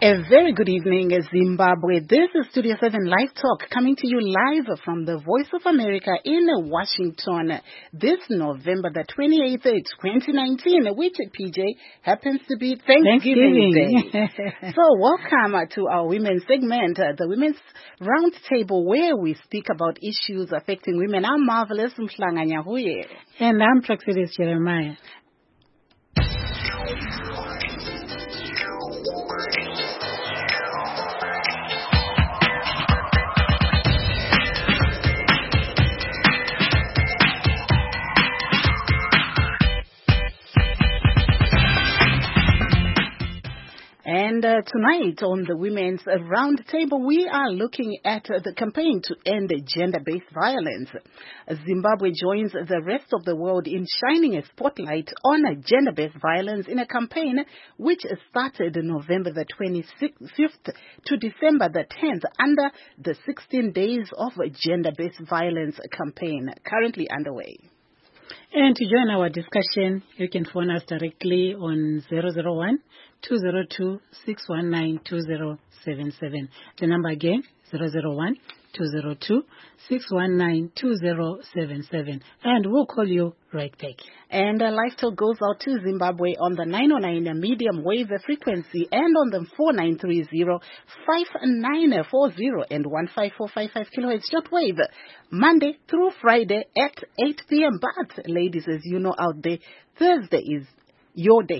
A very good evening, Zimbabwe. This is Studio 7 Live Talk coming to you live from the Voice of America in Washington. This November the 28th, 2019, which PJ happens to be Thanksgiving Day. So welcome to our women's segment, the Women's Roundtable, where we speak about issues affecting women. I'm Marvelous Mhlanga Nyahuye. And I'm Praxidis Jeremiah. And tonight on the Women's Roundtable, we are looking at the campaign to end gender-based violence. Zimbabwe joins the rest of the world in shining a spotlight on gender-based violence in a campaign which started November the 25th to December the 10th under the 16 Days of Gender-Based Violence campaign currently underway. And to join our discussion, you can phone us directly on 001-202-619-2077. The number again, 001-202-619-2077. And we'll call you right back. And Live Talk goes out to Zimbabwe on the 909 medium wave frequency and on the 4930-5940 and 15455 kilohertz shortwave, Monday through Friday at 8 p.m. But, ladies, as you know out there, Thursday is your day.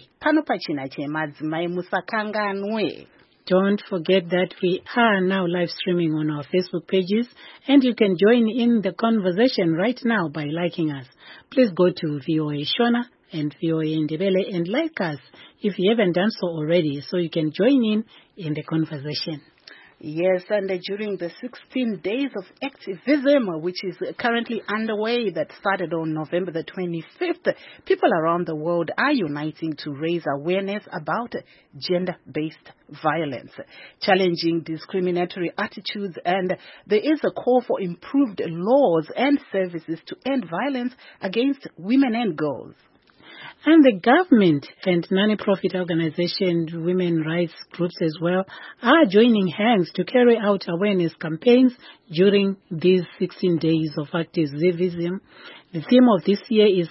Don't forget that we are now live streaming on our Facebook pages, and you can join in the conversation right now by liking us. Please go to VOA Shona and VOA Ndebele and like us if you haven't done so already, so you can join in the conversation. Yes, and during the 16 days of activism, which is currently underway, that started on November the 25th, people around the world are uniting to raise awareness about gender-based violence, challenging discriminatory attitudes, and there is a call for improved laws and services to end violence against women and girls. And the government and non-profit organizations, women rights groups as well, are joining hands to carry out awareness campaigns during these 16 days of activism. The theme of this year's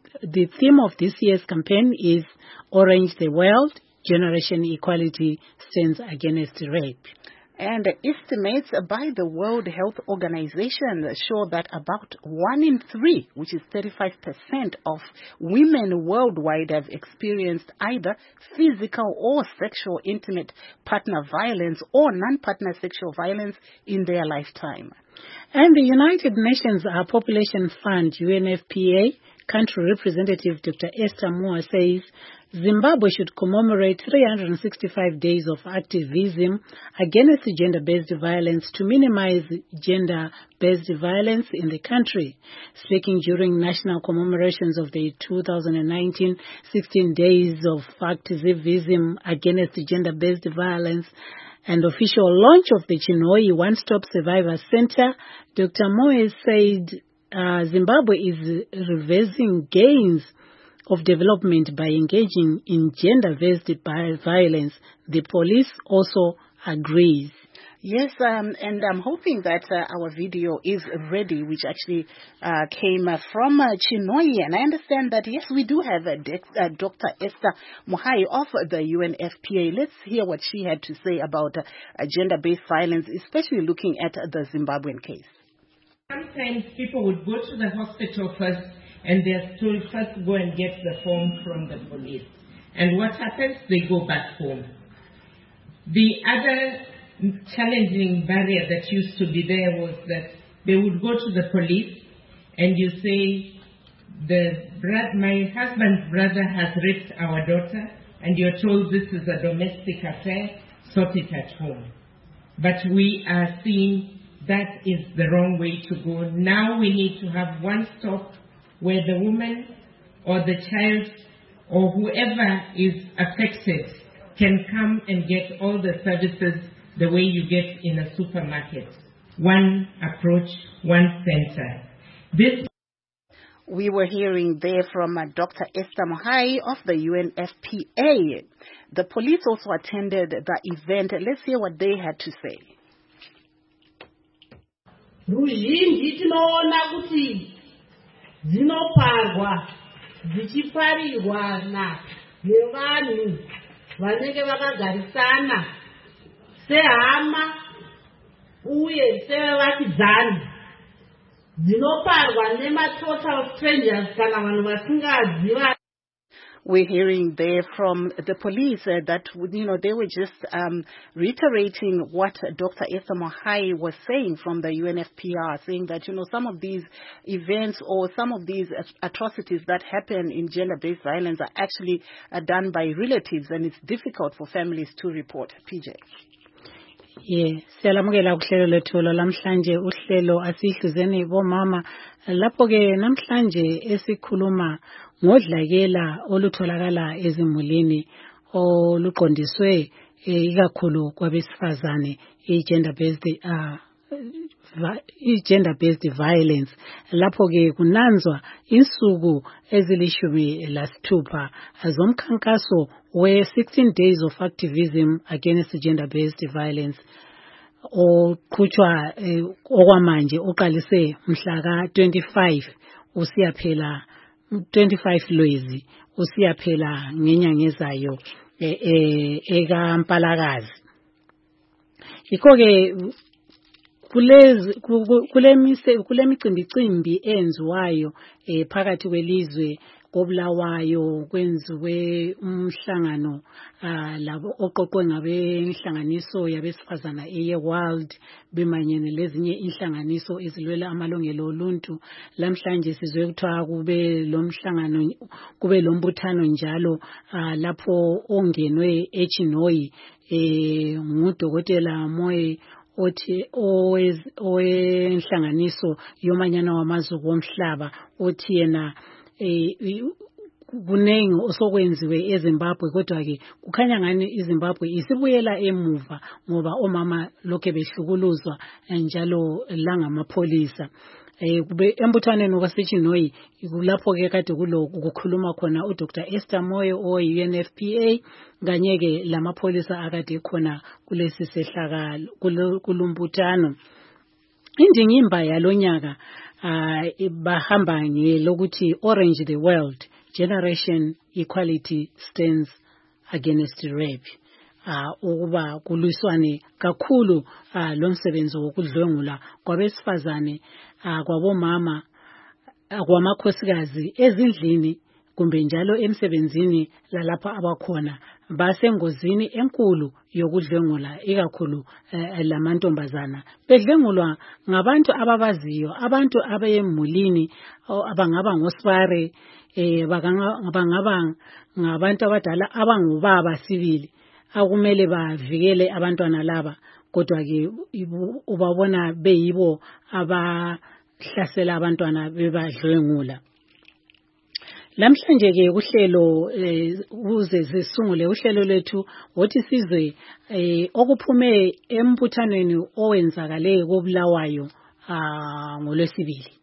campaign is Orange the World, Generation Equality Stands Against Rape. And estimates by the World Health Organization show that about 1 in 3, which is 35% of women worldwide, have experienced either physical or sexual intimate partner violence or non-partner sexual violence in their lifetime. And the United Nations Population Fund, UNFPA, Country Representative Dr. Esther Moore says Zimbabwe should commemorate 365 days of activism against gender-based violence to minimize gender-based violence in the country. Speaking during national commemorations of the 2019 16 Days of Activism Against Gender-Based Violence and official launch of the Chinhoyi One-Stop Survivor Center, Dr. Moore said Zimbabwe is reversing gains of development by engaging in gender-based violence. The police also agrees. Yes, and I'm hoping that our video is ready, which actually came from Chinhoyi. And I understand that, yes, we do have Dr. Esther Mohai of the UNFPA. Let's hear what she had to say about gender-based violence, especially looking at the Zimbabwean case. Sometimes people would go to the hospital first and they're told first go and get the form from the police. And what happens? They go back home. The other challenging barrier that used to be there was that they would go to the police and you say, my husband's brother has raped our daughter, and you're told this is a domestic affair, sort it at home. But we are seeing that is the wrong way to go. Now we need to have one stop where the woman or the child or whoever is affected can come and get all the services the way you get in a supermarket. One approach, one center. We were hearing there from Dr. Esther Mohai of the UNFPA. The police also attended the event. Let's hear what they had to say. Ruzhinji tinoona kuti dzinoparwa dzichiparirwana nevanhu vanenge vakagarisana sehama uye sevakidzani, dzinoparwa nema-total strangers kana vanhu vasingaziva. We're hearing there from the police that, they were just reiterating what Dr. Esther Mohai was saying from the UNFPR, saying that, some of these events or some of these atrocities that happen in gender-based violence are actually done by relatives, and it's difficult for families to report. PJ. Siyalamukela kuhlelo lethu lamhlanje, uhlelo asihluzeni bomama. Lapho ke namhlanje esikhuluma ngodlakela olutholakala ezimulini oluqondiswe ikakhulu kwabesifazane, gender-based violence. Lapho ke kunanzwa insuku ezili-16 zomkhankaso we-16 days of activism against gender-based violence oqhutshwa okwamanje oqalise mhla ka-25 usiyaphela 25 Lwezi usiyaphela ngenyanga ezayo ekaMpalakazi. Yikho ke kule micimbi enziwayo phakathi kwelizwe koBulawayo kwenziwe umhlangano labo oqoqwe ngabenhlanganiso yabesifazana eyeWorld bemanyene lezinye inhlanganiso ezilwela amalungelo oluntu. Lamhlanje sizwe kuthiwa kube lombuthano njalo lapho ongenwe eChinoyi ngudokotela Moyo othi owenhlanganiso yomanyano wamazwe womhlaba othi yena kunengi osokwenziwe eZimbabwe, kodwa ke kukhanya ngani iZimbabwe isibuyela emuva ngoba omama lokho behlukuluzwa njalo langamapholisa. Embuthaneni waseChinoyi kulapho ke kade kukhuluma khona uDr. Esther Moyo oyi-UNFPA kanye ke lamapholisa akade khona kulesi sehlakalo kulumbuthano. Indingimba yalonyaka bahamba ngelokuthi Orange the World, Generation Equality Stands Against Rape. Ukuba kulwiswane kakhulu lomsebenzi wokudlwengula kwabesifazane kwabomama kwamakhosikazi ezindlini kumbe njalo emsebenzini lalapha abakhona basengozini enkulu yokudlwengula ikakhulu lamantombazana bedlwengulwa ngabantu ababaziyo, abantu abemulini abangaba ngosipare bangaba ngabantu abadala abangubaba sibili akumele bavikele abantwana laba, kodwa ke ubabona beyibo abahlasela abantwana bebadlwengula. Lamhlanje ke uhlelo uze sisungule uhlelo lethu wothi sizwe okuphume embuthanweni owenzakale koBulawayo ngoLwesibili.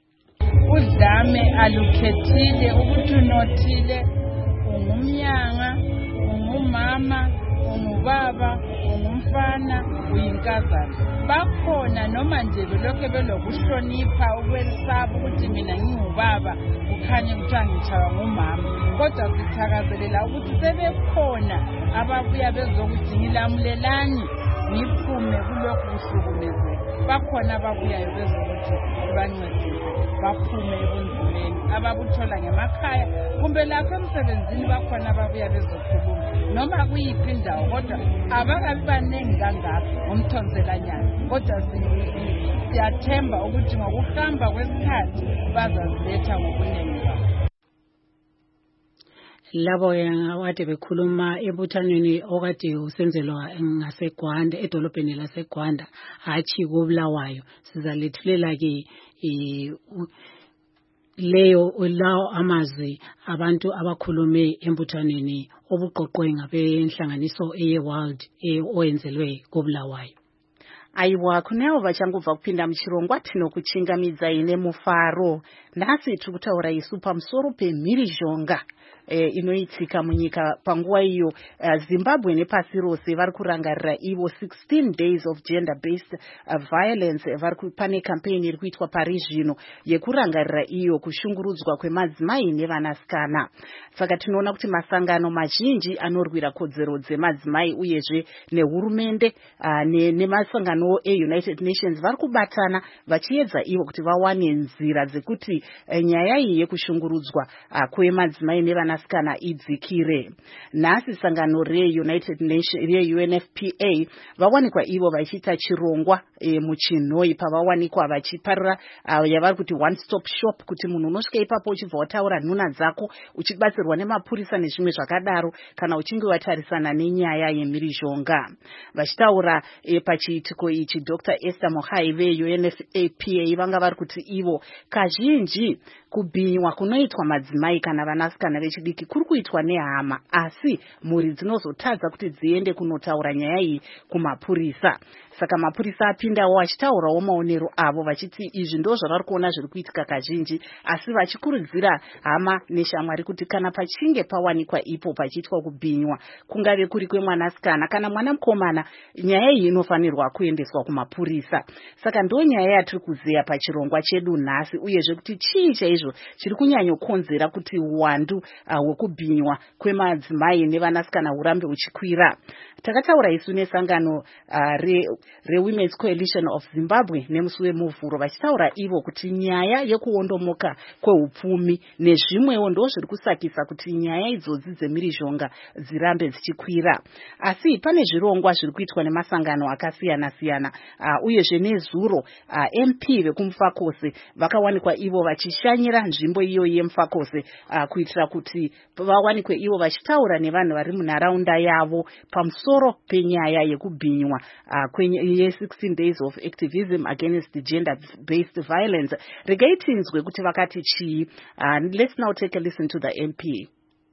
Udlame alukhethile ukuthi unothile, ungumnyanga, ungumama, ungubaba, ungumfana, uyinkazana. Bakhona noma nje belokhe belokuhlonipha ukwesaba ukuthi mina ngingubaba kukhanye kuthiwa ngitshaywa ngumama, kodwa sithakazelela ukuthi sebekhona ababuya bezokuthi ngilamulelani ngiphume kulokhu kuhlukumezwe. Bakhona ababuyayo bezokuthi bancedise baphume ebunzimeni ababuthola ngemakhaya kumbe lapho emsebenzini. Bakhona ababuya bezokhuluma noma kuyiphi indawo, kodwa abakabi baningi kangaka ngomthonselanyana, kodwa siyathemba ukuthi ngokuhamba kwesikhathi bazaziletha ngobuningi babo. Labo yangawade bekhuluma ebuthanweni okade usenzelwa ngaseGwanda edolobheni laseGwanda hathi koBulawayo. Sizalethulela ke lawo amazwi abantu abakhulume embuthanweni obuqoqwe ngabenhlanganiso eyeWorld oyenzelwe koBulawayo. Aiwa kuneo vachangobva kupinda muchirongwa tinokuchingamidza ine mufaro. Nhasi tiri kutaura isu pamusoro pemhirizhonga inoitika munyika panguva iyo. Zimbabwe nepasi rose vari kurangarira ivo 16 days of gender-based violence. Pane campaign iri kuitwa pari zvino yekurangarira iyo kushungurudzwa kwemadzimai nevanasikana. Saka tinoona kuti masangano mazhinji anorwira kodzero dzemadzimai uyezve nehurumende nemasangano eUnited Nations vari kubatana vachiedza ivo kuti vawane nzira dzekuti nyaya iyi yekushungurudzwa kwemadzimai nevanasikana idzikire. Nhasi sangano reUnited Nations reUNFPA vawanikwa ivo vachiita chirongwa muchinhoi pavawanikwa vachiparira yavari kuti one stop shop, kuti munhu unosvika ipapo uchibva wataura nhuna dzako uchibatsirwa nemapurisa nezvimwe zvakadaro kana uchinge watarisana nenyaya yemhirizhonga. Vachitaura pachiitiko ichi, Dr. Esther Mohai veUNFPA vanga vari kuti ivo kazhinji kubhinywa kunoitwa madzimai kana vanasikana vechidiki kuri kuitwa nehama, asi mhuri dzinozotadza kuti dziende kunotaura nyaya iyi kumapurisa. Saka mapurisa apindawo achitaurawo maonero avo vachiti izvi ndo zvavari kuona zviri kuitika kazhinji, asi vachikurudzira hama neshamwari kuti kana pachinge pawanikwa ipo pachiitwa kubhinywa, kungave kuri kwemwanasikana kana mwana mukomana, nyaya iyi inofanirwa kuendeswa kumapurisa. Saka ndo nyaya yatiri kuziya pachirongwa chedu nhasi, uyezve kuti chii chaizvo chiri kunyanyokonzera kuti uwandu hwekubhinywa kwemadzimai nevanasikana hurambe huchikwira. Takataura isu nesangano reWomen's Coalition of Zimbabwe nemusi wemuvhuro vachitaura ivo kuti nyaya yekuondomoka kweupfumi nezvimwewo ndo zviri kusakisa kuti nyaya idzodzi dzemhirizhonga dzirambe dzichikwira. Asi pane zvirongwa zviri kuitwa nemasangano akasiyana-siyana, uyezve nezuro MP vekumufakose vakawanikwa ivo vachishanyira nzvimbo iyo yemufakose kuitira kuti vawanikwe ivo vachitaura nevanhu vari munharaunda yavo pamusoro penyaya yekubhinywa ye 16 days of activism against gender-based violence. Regai tinzwe kuti vakati chii. Let's now take a listen to the MP.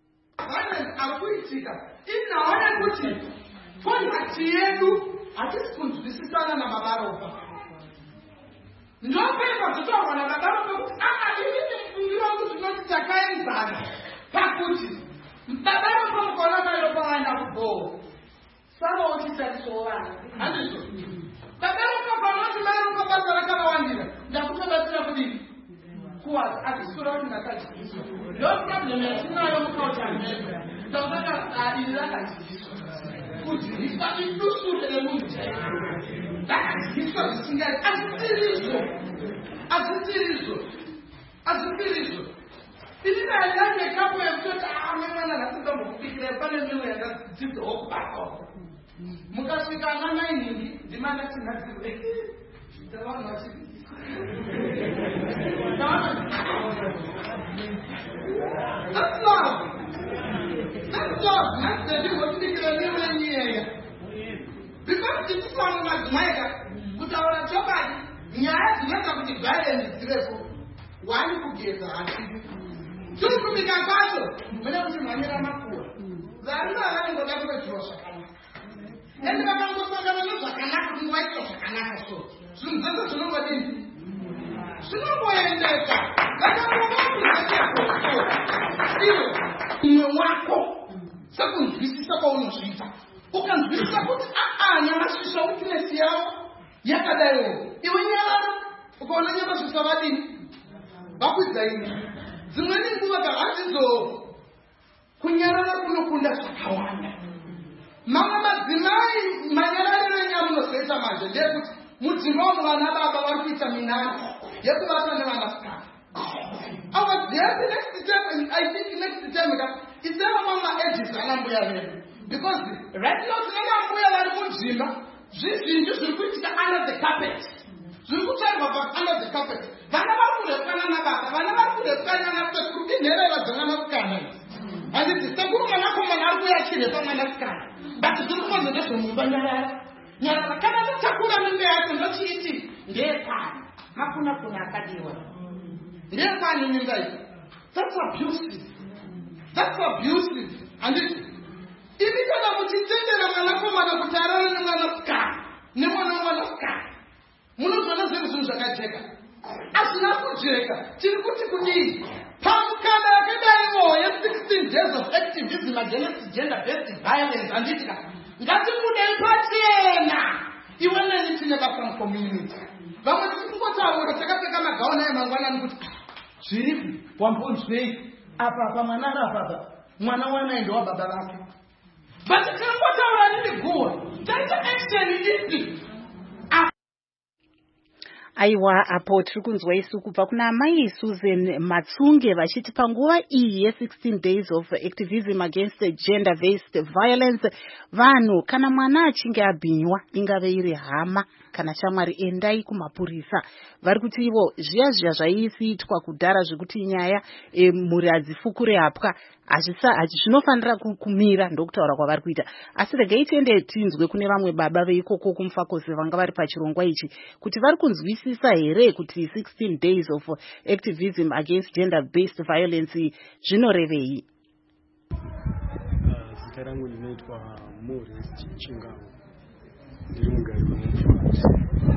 Sabo utitarishowana andisho tabero kwa mero kwa bazara kama wandira ndakutoba tena kudi kwa atisura tunakaji no problem yasina yo kwa chane ndabaka adira kaji kudi isaki dusu tele mungu isaki singa asitirizo ilina yake kapo ya mtoto amemana na kutombo kufikira pale ndio ya zito okupako mukasvika ngana inini ndimana tinadzirwe ndawana chii that's love not the people kufikira ndio nyaya because it's one of my kutaona chobani nyaya zinaanza kujibalance zirefu wani kugeza ati tukumika kwacho mwana kuti mwanyira makuwa zana ngoda kubetrosa kana ende vakangotsanga nezvakanaka kuti waita zvakanaka so zvinhu zvese zvinongodini zvinongoendeka iwo umwe wako sekunzwisisa kwaunozviita ukanzwisisa kuti nyamasvisha weakness yavo yakadaiwo iwe nyara ukaona nyamasvisha vadini vakwidzaini dzimweni nguva kahandizo kunyarara kunokunda zvakawanda. Mamwe madzimai manyarariro enyamunozoita manje ndeyekuti mudzimba umu vana baba vari kuita minano yekuvata nevanasikana. Next time iseva mama edges ana mbuya vedu because right now tinana mbuya vari mudzimba zvizhinji zviri kuitika under the carpet. Zviri kutarwa under the carpet. Vana vari kurekana nababa, vana vari kurekana nasekuru inherera dzevanasikana. Handiti sekuru mwanakomana ari kuyachiresa mwanasikana. But zviri kukonza nezvemumba nyarara. Nyarara kana tatakura mimba yacho ndochiiti ndeyekani. Hakuna kuna akadiwa. Ndeyekani mimba iyi. That's abusive. That's abusive. Handiti ivi kana muchitendera mwanakomana kuti arare nemwanasikana nemwanasikana. Munozvona zvinhu zvakajeka. Asina kujeka. Tiri kuti kudii? Pamukana yakadaiwo ye 16 days handiti ka ngatifundei pachena iwe neni tine basa mucommunity vamwe tisingotaura takapfeka magauni emangwanani kuti zviripi wambonzwei apa mwana arapapa mwana wanaenda wababa vake but tinongotaura nini guwa taita action ipi. Aiwa apo tiri kunzwa isu kubva kuna Mai Susan Matsunge vachiti panguva iyi ye16 days of activism against gender based violence vanhu kana mwana achinge abhinywa ingave iri hama kana shamwari endai kumapurisa. Vari kuti ivo zviya zvaiitwa kudhara zvekuti nyaya mhuri hadzifukure hapwa zvinofanira kumira ndokutaura kwavari kuita. Asi regai tiende tinzwe kune vamwe baba veikoko kumufakose vanga vari pachirongwa ichi kuti vari kunzwisisa here kuti 16 days of activism against gender based violence zvinorevei. Zita rangu linaitwa Morris Chingao, ndiri mugari wemufakose.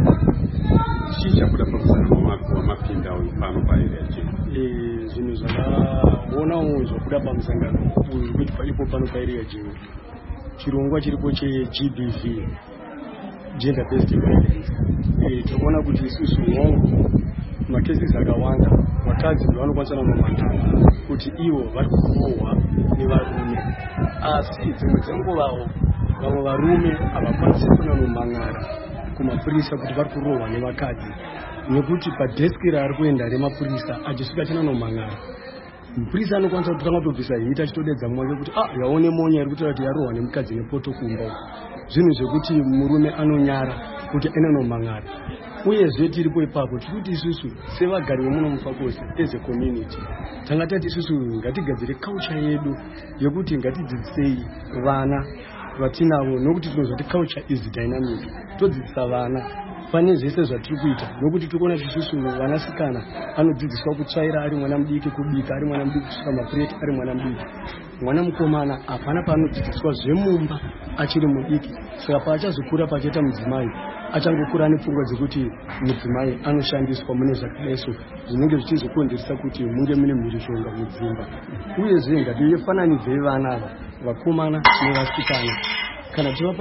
Chichabuda pamusana wamapinda pano paereje zvinhu zvakaonawo zvabuda pamusangano uyu kuti palipo pano paereje chirongwa chiripo cheGBV, gender based violence. Tinoona kuti isusu hongu makesisi akawanda vakadzi vanokwanisa nomandana kuti ivo vari kurohwa nevarume, asi dzimwe dzenguvawo vamwe varume havakwanisi kunonomangara kumapurisa kuti vari kurohwa nevakadzi, nekuti padeski raari kuenda remapurisa achisvika chinonomangara mupurisa anokwanisa kuti tangotobvisa hita achitodedza mwake kuti yaone monya iri kutaura kuti yarohwa nemukadzi nepoto kumba. Zvinhu zvekuti murume anonyara kuti inonomangara. Uyezve tiripo ipapo tiri kuti isusu sevagari vemuno mufakose as a community tanga tati isusu ngatigadzire culture yedu yokuti ngatidzidzisei vana vatinavo, nokuti tinozwa kuti culture is dynamic. Todzidzisa vana pane zvese zvatiri kuita, nokuti tikuona isusu vanasikana anodzidziswa kutsvaira ari mwana mudiki, kubika ari mwana mudiki, kusuka mapureti ari mwana mudiki. Mwana mukomana hapana paanodzidziswa zvemumba achiri mudiki. Saka paachazokura pachiita mudzimai achangokura nepfungwa dzekuti mudzimai anoshandiswa mune zvakadaiso zvinenge zvichizokonzeresa kuti munge mune mhirizhonga mudzimba. Uyezve ngatifananidzei vana ava vakomana nevasikana kana tovapa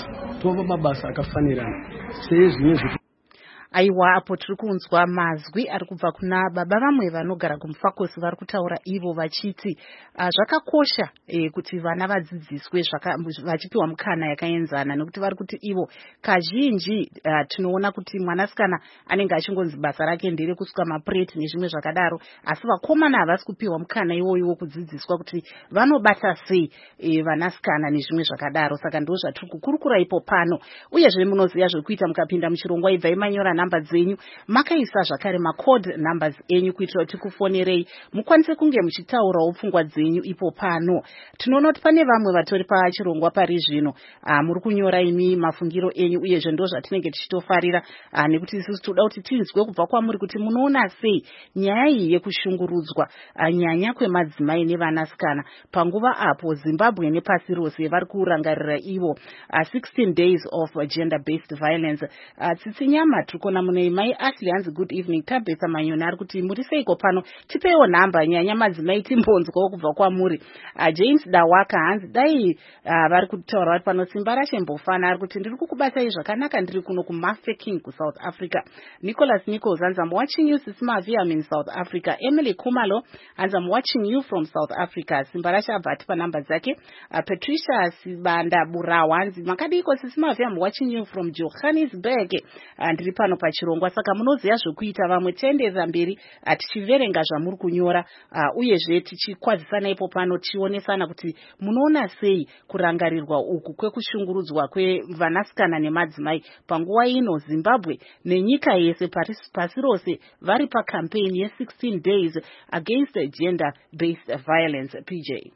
mabasa akafanirana sezvine. Aiwa apo tiri kunzwa mazwi ari kubva kuna baba vamwe vanogara kumufakose vari kutaura ivo vachiti zvakakosha kuti vana vadzidziswe vachipiwa mukana yakaenzana, nekuti vari kuti ivo kazhinji tinoona kuti mwanasikana anenge achingonzi basa rake ndere kusuka mapureti nezvimwe zvakadaro, asi vakomana havasi kupiwa mukana iwoiwo kudzidziswa kuti vanobata sei vanasikana nezvimwe zvakadaro. Saka ndo zvatiri kukurukura ipo pano. Uyezve munoziva zvekuita mukapinda muchirongwa ibvai manyora namba dzenyu, makaisa zvakare macode numbers enyu kuitira kuti tikufonerei mukwanise kunge muchitaurawo pfungwa dzenyu ipo pano. Tinoona kuti pane vamwe vatori pachirongwa pari zvino muri kunyora imi mafungiro enyu, uyezve ndo zvatinenge tichitofarira nekuti isusu toda kuti tinzwe kubva kwamuri kuti munoona sei nyaya iyi yekushungurudzwa nyanya kwemadzimai nevanasikana panguva apo Zimbabwe nepasi rose vari kurangarira ivo 16 days of gender based violence. Tsitsinyama tikona mune Mai Ashley hanzi good evening. Tabetha Manyona ari kuti muri seiko pano, tipeiwo nhamba nyanya madzimai timbonzwawo kubva kwamuri. James Dawaka hanzi dai vari kutaura vari pano simba rashembofana, ari kuti ndiri kukubatai zvakanaka ndiri kuno kuMafeking kuSouth Africa. Nicholas Nichols hanzi I'm watching you Sisimavi, I'm in South Africa. Emily Kumalo hanzi I'm watching you from South Africa. Simba rashabvati panhamba dzake. Patricia Sibanda Burawa hanzi makadiko Sisimavi, I'm watching you from Johannesburg. Ndiri pano pachirongwa, saka munoziva zvokuita. Vamwe tienderera mberi tichiverenga zvamuri kunyora uyezve tichikwazisana ipo pano tichionesana kuti munoona sei kurangarirwa uku kwekushungurudzwa kwevanasikana nemadzimai panguva ino Zimbabwe nenyika yese pasi rose vari pakampeni ye16 days against gender based violence. PJ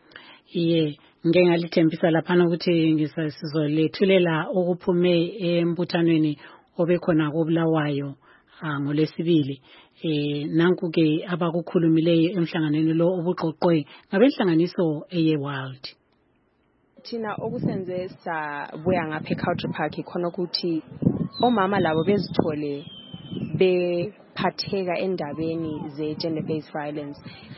ngengalitembisa laphana ukuthi ngisazolethulela okuphume embuthanweni obekhona koBulawayo ngoLwesibili. Nanku-ke abakukhulumileyo emhlanganweni lo obuqoqwe ngabenhlanganiso eye-World. Thina okusenze sabuya ngapha eCountry Park khona ukuthi omama labo bezithole bephatheka endabeni ze-gender based violence.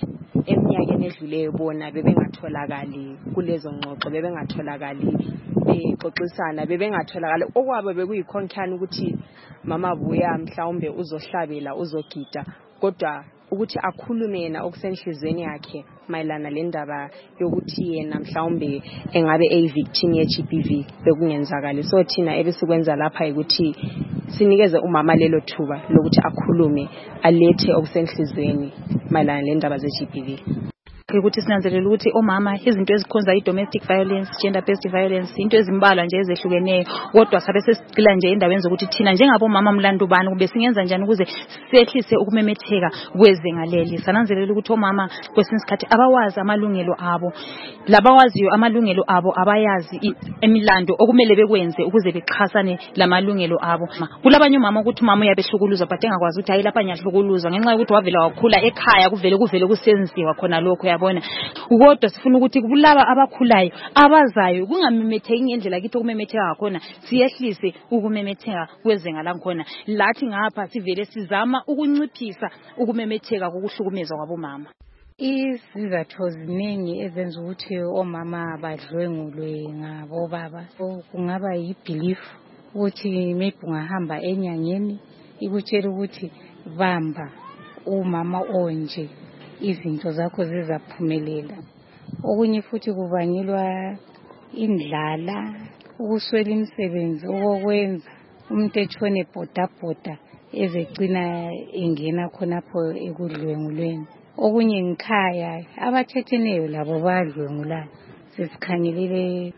eminyakeni edluleyo bona bebengatholakali kulezo ngxoxo, bebengatholakali bexoxisana, bebengatholakali okwabo bekuyikhonkani ukuthi mama buya mhlawumbe uzohlabela uzogida, kodwa ukuthi akhulume yena okusenhlizweni yakhe mayelana lendaba yokuthi yena mhlawumbe engabe victim ye GBV bekungenzakala. So thina ebesikwenza lapha ukuthi sinikeze umama lelo thuba lokuthi akhulume, alethe okusenhlizweni mayelana lendaba ze GBV. Ukuthi sinanzelela ukuthi omama izinto ezikhonza i-domestic violence, gender based violence, into ezimbalwa nje ezehlukeneyo, kodwa sabe sesicila nje endaweni zokuthi thina njengabomama mlandu bani kube singenza njani ukuze sehlise ukumemetheka kwezengaleli. Sananzelela ukuthi omama kwesinye isikhathi abawazi amalungelo abo, labawaziyo amalungelo abo abayazi emilando okumele bekwenze ukuze bexhasane lamalungelo abo. Kulabanye omama ukuthi mama uyabehlukuluzwa but engakwazi ukuthi hayi lapha nyahlukuluzwa ngenxa yokuthi wavela wakhula ekhaya kuvele kusenziwa khona lokho yabona. Kodwa sifuna ukuthi kulaba abakhulayo abazayo kungamemetheki ngendlela kithi okumemetheka khona, siyehlise ukumemetheka kwezenga lankhona. Lathi ngapha sivele sizama ukunciphisa ukumemetheka kokuhlukumezwa kwabomama. Izizathu ziningi ezenza ukuthi omama badlwengulwe ngabo baba. Kungaba yibelief ukuthi maybe ungahamba enyangeni ikutshela ukuthi bamba umama onje izinto zakho zizaphumelela. Okunye futhi kubangelwa indlala, ukuswela imisebenzi okwenza, umuntu etshone bhodabhoda ezegcina ingena khonapho ekudlwengulweni. Okunye ngikhaya abathetheneyo labo badlwengulayo, sesikhangelele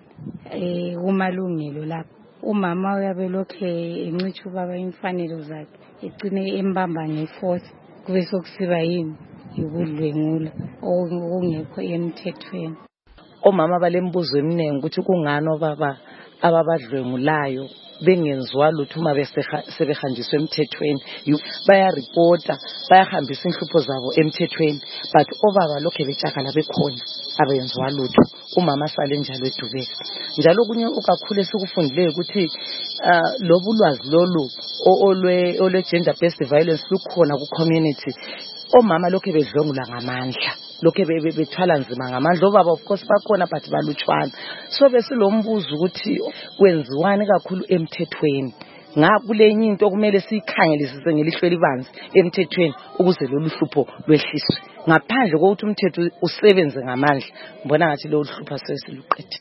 umalungelo lapho. Umama uyabe lokhe encitsha ubaba imfanelo zakhe, egcine embamba ngeforce, kube sokusiba yini ukudlwengula okungekho emthethweni. Omama balembuzo eminingi ukuthi kungani obaba ababadlwengulayo bengenzwa lutho uma sebehanjiswe emthethweni. Bayaripota, bayahambisa inhlupho zabo emthethweni, but obaba lokhe betshakala bekhona abenzwa lutho, umama sale njalo edubeka. Njalo kunye okakhulu esikufundileyo ukuthi lobu lwazi lolu olwe gender based violence lukhona ku community. Omama lokhe bedlwengula ngamandla, lokhe bethwala nzima ngamandla. Obaba of course bakhona but balutshwana. So besilombuzo ukuthi kwenziwani kakhulu emthethweni. Ngakulenye into okumele sikhangelisise ngelihlo elibanzi emthethweni ukuze lolu hlupho lwehliswe. Ngaphandle kokuthi umthetho usebenze ngamandla, mbona ngathi lo hlupho sesiluqedile.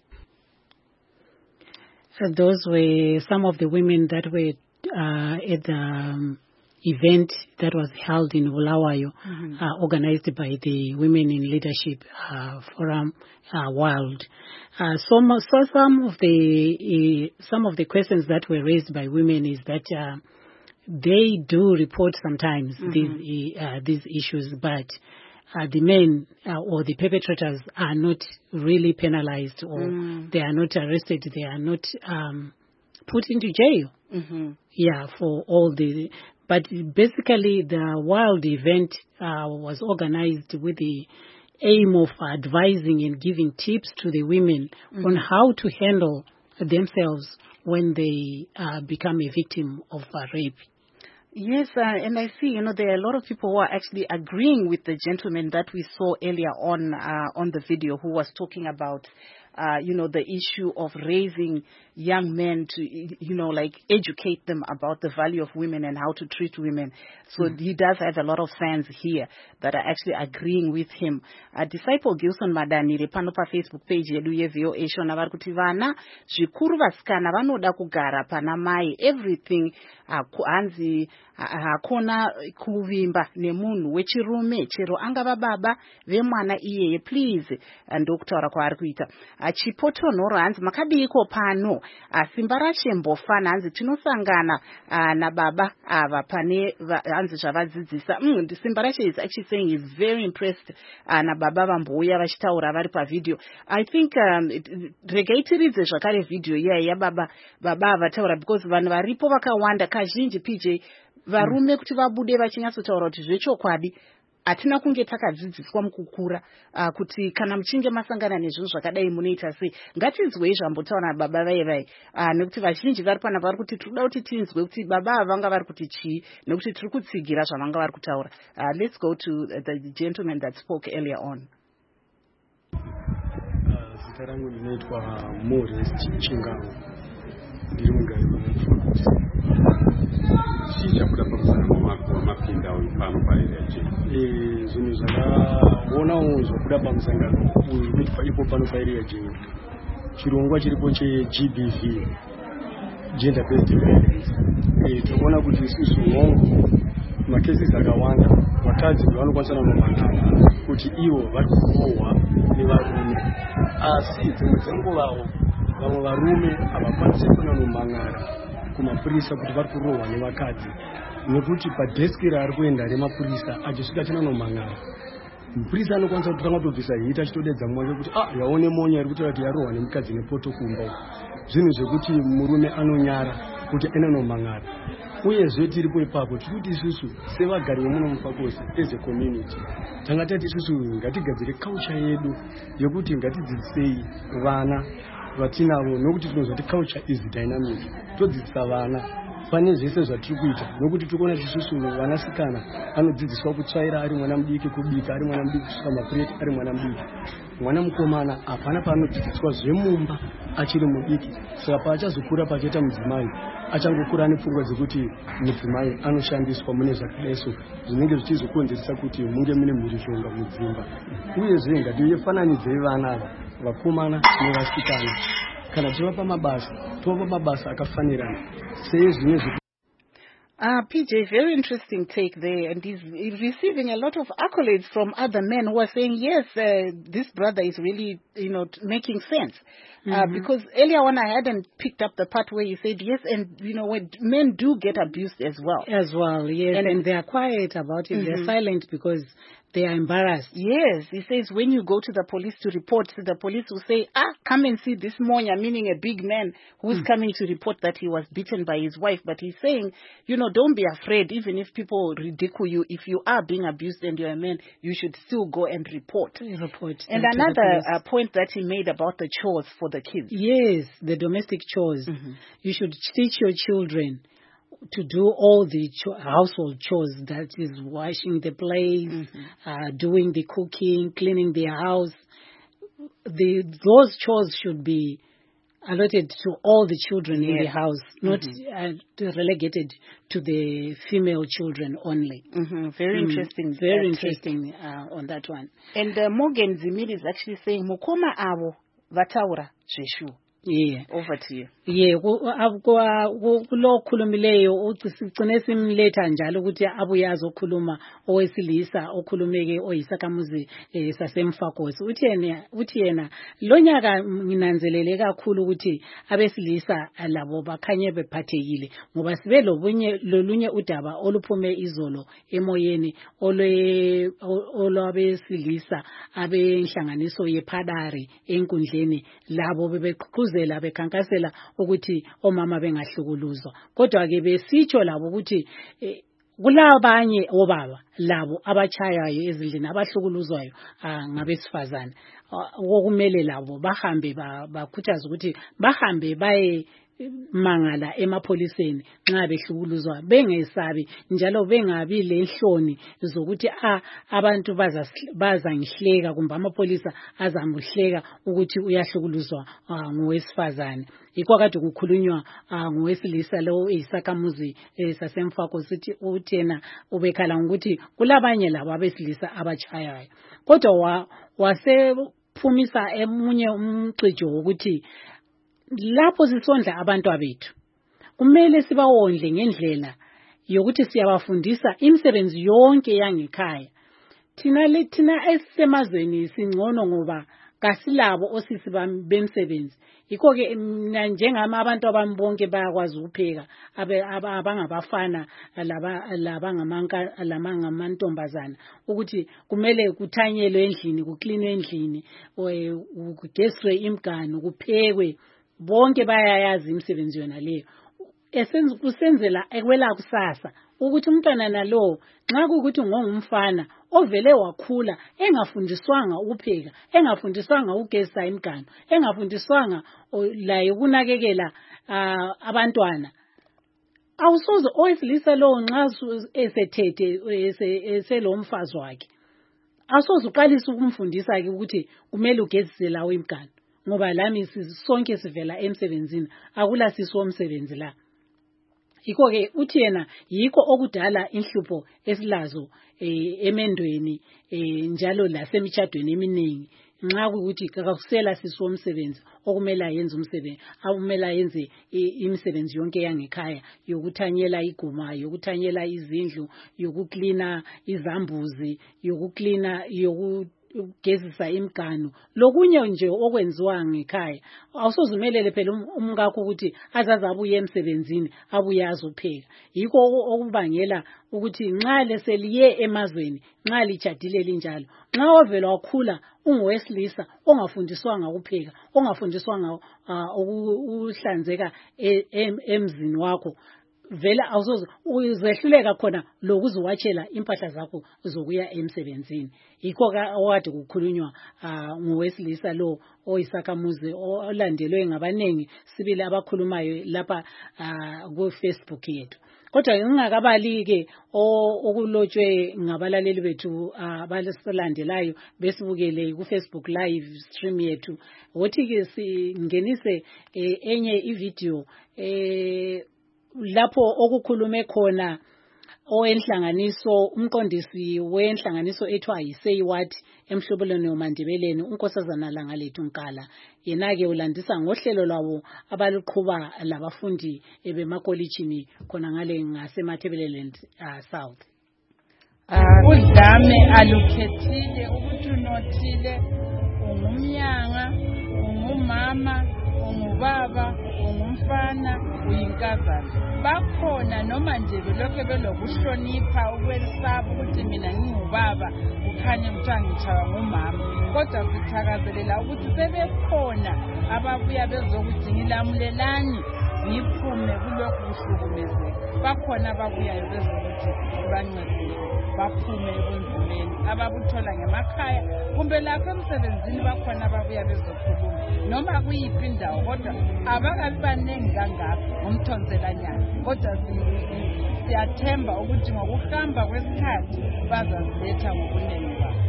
Those were some of the women that were at the event that was held in Bulawayo, organized by the Women in Leadership Forum World. Some of the questions that were raised by women is that they do report sometimes these issues, but the men or the perpetrators are not really penalized, or they are not arrested, they are not put into jail. Yeah, for all the. But basically, the World event was organized with the aim of advising and giving tips to the women on how to handle themselves when they become a victim of rape. Yes, and I see, there are a lot of people who are actually agreeing with the gentleman that we saw earlier on the video, who was talking about, the issue of raising young men to, educate them about the value of women and how to treat women. So he does have a lot of fans here that are actually agreeing with him. Disciple Gilson Madanire pano pa Facebook page yedu yeVOA shona vari kuti vana zvikuru vasikana vanoda kugara pana mai, everything hanzi hakona kuvimba nemunhu wechirume chero angava baba vemwana iyeye, please ndokutaura kwaari kuita. Chipotonhoro hanzi makadiko pano, simba rashembofana hanzi tinosangana nababa ava pane hanzi zvavadzidzisa. Simba rashe is actually saying he's very impressed nababa vambouya vachitaura vari pavideo. I think regai tiridze zvakare video iya baba vataura, because vanhu varipo vakawanda kazhinji PJ varume kuti vabude vachinyatsotaura kuti zvechokwadi atina kunge takadzidziswa mukukura kuti kana muchinge masangana nezvinhu zvakadai munoita sei. Ngatinzwei zvambotaura baba vai nekuti vazhinji vari pana vari kuti tinoda kuti tinzwe kuti baba ava vanga vari kuti chii nekuti tiri kutsigira zvavanga vari kutaura. Let's go to the gentleman that spoke earlier on. Zita rangu linaitwa Morris Chingawa. Ndiri mugari weMufakosi. Chichabuda pamusana wamapinda pano paarea jeni. Zvinhu zvakaonawo zvabuda pamusangano uyu kuti paipo pano paarea jeni. Chirongwa chiripo cheGBV, Gender Based Violence. Tinoona kuti isusu hongu makesi akawanda vakadzi vanokwanisa nomangana kuti ivo vari kurohwa nevarume, asi dzimwe dzenguvawo vamwe varume havakwanisi kunonomangara kumapurisa kuti vari kurohwa nevakadzi, nekuti padheski raari kuenda remapurisa achisvika chinonomangara mupurisa anokwanisa kutanga kutobvisa hita achitodedza mwoyo kuti yaone monya iri kutaura kuti yarohwa nemukadzi nepoto kumba. Zvinhu zvekuti murume anonyara kuti anonomangara. Uyezve tiripo ipapo tiri kuti isusu sevagari vemuno Mufakosi as a community tanga tati isusu ngatigadzire culture yedu yokuti ngatidzidzisei vana vatinavo, nokuti tinozwa kuti culture is dynamic. Todzidzisa vana pane zvese zvatiri kuita, nokuti tikuona kuti isusu vanasikana anodzidziswa kutsvaira ari mwana mudiki, kubika ari mwana mudiki, kusuka mapureti ari mwana mudiki. Mwana mukomana hapana paanodzidziswa zvemumba achiri mudiki. Saka paachazokura pachiita mudzimai achangokura ane pfungwa dzekuti mudzimai anoshandiswa mune zvakadaiso, zvinenge zvichizokonzeresa kuti munge mune mhirizhonga mudzimba. Uyezve ngatifananidzei vana ava vakomana nevasikana, kana tivapa mabasa akafanirana sei zvine PJ, very interesting take there, and he's receiving a lot of accolades from other men who are saying, yes, this brother is really, making sense. Because earlier on I hadn't picked up the part where you said, yes, and, when men do get abused as well. As well, yes, and they are quiet about it. They're silent because they are embarrassed. Yes, he says when you go to the police to report, the police will say, come and see this Monya, meaning a big man who's coming to report that he was beaten by his wife. But he's saying, don't be afraid, even if people ridicule you. If you are being abused and you're a man, you should still go and report. And another point that he made about the chores for the kids. Yes, the domestic chores. You should teach your children to do all the household chores, that is washing the plates, doing the cooking, cleaning their house. Those chores should be allotted to all the children in the house, not relegated to the female children only. Very interesting. Very interesting on that one. And Morgan Zimiri is actually saying, Mukoma avo vataura jeshu. Yeah. Over to you. Yeah, kulo khulumileyo usigcine simletha njalo ukuthi abuye azokhuluma owesilisa okhulumeke oyisakamuzi saseMfakosi. Uthi yena lonyaka nginanzelele kakhulu ukuthi abesilisa labo bakhanye bephathekile ngoba sibe lolunye udaba oluphume izolo emoyeni olwabesilisa abenhlanganiso yePadari enkundleni labo bebeqhuzela bekhankasela ukuthi omama bengahlukuluzwa, kodwa ke besitsho labo ukuthi kulabanye obaba labo abachayayo ezindlini abahlukuluzwayo ngabesifazane okumele labo bahambe bakhuthaza ukuthi bahambe baye mangala emapholiseni nxa behlukuluzwa, bengesabi njalo bengabi lenhloni zokuthi abantu bazangihleka kumbe amapolisa azamhleka ukuthi uyahlukuluzwa ngowesifazane. Yikho kade kukhulunywa ngowesilisa lo eyisakamuzi saseMfakosi uthi yena ubekhala ukuthi kulabanye labo abesilisa abachayayo, kodwa wasephumisa emunye umcijo wokuthi lapho sisondla abantu abethu kumele sibawondle ngendlela yokuthi siyabafundisa imisebenzi yonke yangekhaya. Thina esemazweni singcono ngoba kasilabo osisi bemsebenzi. Yikho ke njengama abantu abambonke bayakwazi ukupheka abangabafana labangamantombazana ukuthi kumele kuthanyelwe endlini, kuklinwe endlini, kugezwe imiganu, kuphekwe. Bonke bayayazi imisebenzi yona leyo. Kusenzela ekwela kusasa ukuthi umntwana nalo nxa kukuthi ngongumfana ovele wakhula engafundiswanga ukupheka, engafundiswanga ukugeza imiganu, engafundiswanga laye ukunakekela abantwana, awusoze owesilisa lo nxa esethethe eselomfazi wakhe awusoze uqalise ukumfundisa ke ukuthi kumele ugezise lawo imiganu, ngoba lami sonke sivela emsebenzini, akula sisi womsebenzi la. Yikho ke uthi yena yikho okudala inhlupho esilazo emendweni njalo lasemtshadweni eminingi, nxa ukuthi kakusela sisi womsebenzi okumele yenze umsebenzi, awumela yenze imisebenzi yonke yangekhaya, yokuthanyela iguma, yokuthanyela izindlu, yokuklina izambuzi, yokuklina ugezisa imiganu, lokunye nje okwenziwa ngekhaya. Awusozumelele phela umkakho ukuthi azaze abuye emsebenzini abuye azopheka. Yikho okubangela ukuthi nxa leseliye emazweni, nxa lijadile linjalo, nxa ovela wakhula ungowesilisa ongafundiswanga ukupheka, ongafundiswanga ukuhlanzeka emzini wakho, vela awusoze uzehluleka khona lokuziwatshela impahla zakho zokuya emsebenzini. Yikho okade kukhulunywa ngowesilisa lo oyisakamuzi olandelwe ngabanengi sibili abakhulumayo lapha ku Facebook yethu. Kodwa ngingakabali ke okulotshwe ngabalaleli bethu abasilandelayo besibukele ku Facebook live stream yethu, wothi ke singenise enye ivideo lapho okukhulume khona owenhlanganiso, umqondisi wenhlanganiso ethiwa yiSay What emhlobelweni womandebeleni, unkosazana Langalethu Nkala. Yena ke ulandisa ngohlelo lwabo abaluqhuba labafundi bemakolitshini khona ngale ngaseMathebeleland South. Udlame alukhethile ukuthi unothile, ungumnyanga, ungumama, ungubaba, ungumfana, uyinkazana. Bakhona noma nje belokhe belokuhlonipha ukwesaba ukuthi mina ngingubaba ukhanye ukuthi ngithawa ngumama, kodwa sithakazelela ukuthi sebekhona ababuya bezokudinga ilamulelani ngiphume kulokhu kuhlukumezeka. Bakhona ababuyayo bezokuthi bancedise baphume ebunzimeni ababuthola ngemakhaya kumbe lapha emsebenzini. Bakhona ababuya bezokhuluma noma kuyiphi indawo, kodwa abakabi baningi kangako ngomthonzelanyana, kodwa siyathemba ukuthi ngokuhamba kwesikhathi bazaziletha ngobuningi babo.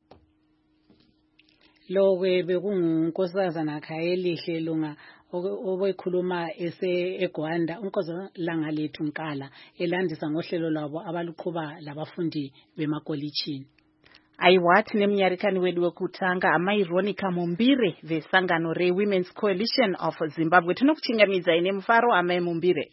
Lokwe bekungunkosazana Khayelihle Lunga obekhuluma eGwanda, unkosazana Langalethu Nkala elandisa ngohlelo lwabo abaluqhuba labafundi bemakolitshini. Ayiwathi nemnyarikani wedu wekutanga amaironica Mumbire vesangano re-Women's Coalition of Zimbabwe. Tinokuchingamidza ine mufaro Mumbire.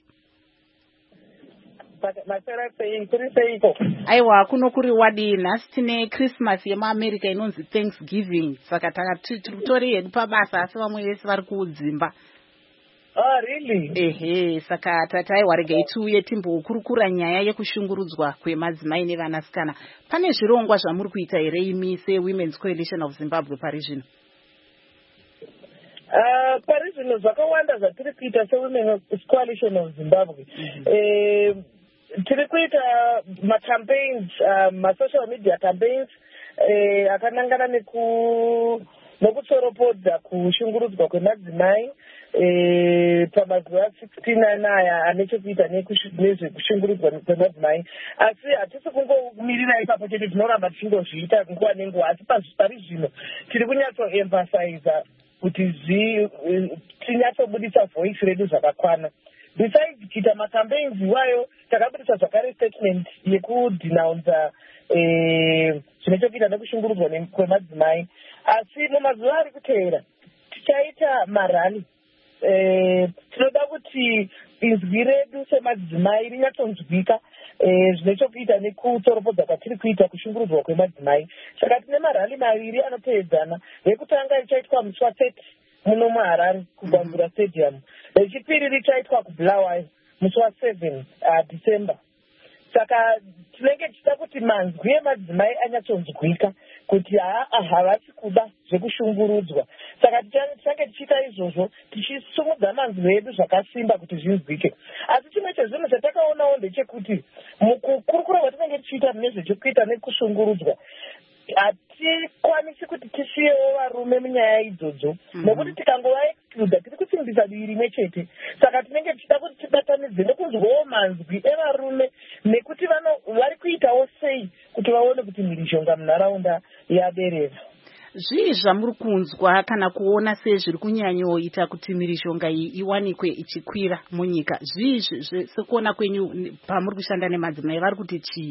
Aiwa kunokuri wadi nhasi tine Christmas yemaAmerica inonzi Thanksgiving, saka tiri hedu pabasa asi vamwe vese vari kudzimba. Oh, really? Ehe, saka tataiwa regai tiuye timbokurukura nyaya yekushungurudzwa kwemadzimai nevanasikana. Pane zvirongwa zvamuri kuita here imi seWomen's Coalition of Zimbabwe pari zvino? Pari zvino zvakawanda zvatiri kuita seWomen's Coalition of Zimbabwe. Tiri kuita macampaigns, masocial media campaigns akanangana nekutsoropodzwa kushungurudzwa kwemadzimai pamazuva 16 aya ane chekuita nezvekushungurudzwa kwemadzimai. Asi hatisi kungomirira ipapo chete, tinoramba tichingozviita nguva nenguva, asi pari zvino tiri kunyatsoemphasize kuti tinyatsobudisa voice redu zvakakwana. Besides kuita macampaigns iwayo, takabudisa zvakare statement yekudhinaunza zvine chekuita nekushungurudzwa kwemadzimai. Asi mumazuva ari kuteera tichaita marali. Tinoda kuti inzwi redu semadzimai rinyatsonzwika zvine chekuita nekutsoropodza kwatiri kuita kushungurudzwa kwemadzimai. Saka tine marali maviri anoteedzana. Rekutanga richaitwa musi wa30 muno muHarare kuGwambura Stadium. Rechipiri richaitwa kuBulawayo musi wa7 December. saka tinenge tichida kuti manzwi emadzimai anyatsonzwika kuti havasi kuda zvekushungurudzwa. Saka tichange tichiita izvozvo tichisumudza manzwi edu zvakasimba kuti zvinzwike. Asi chimwe chezvinhu chatakaonawo ndechekuti mukukurukura kwatinenge tichiita nezvechekuita nekushungurudzwa hatikwanisi kuti tisiyewo varume munyaya idzodzo nekuti tikangova excluda tiri kusimbisa divi rimwe chete. Saka tinenge tichida kuti tibatanidze nekunzwawo manzwi evarume nekuti vari kuitawo sei kuti vaone kuti mhirizhonga munharaunda yaberera. Zvii zvamuri kunzwa kana kuona sezviri kunyanyoita kuti mhirizhonga iyi iwanikwe ichikwira munyika? Zvii sekuona kwenyu pamuri kushanda nemadzimai vari kuti chii?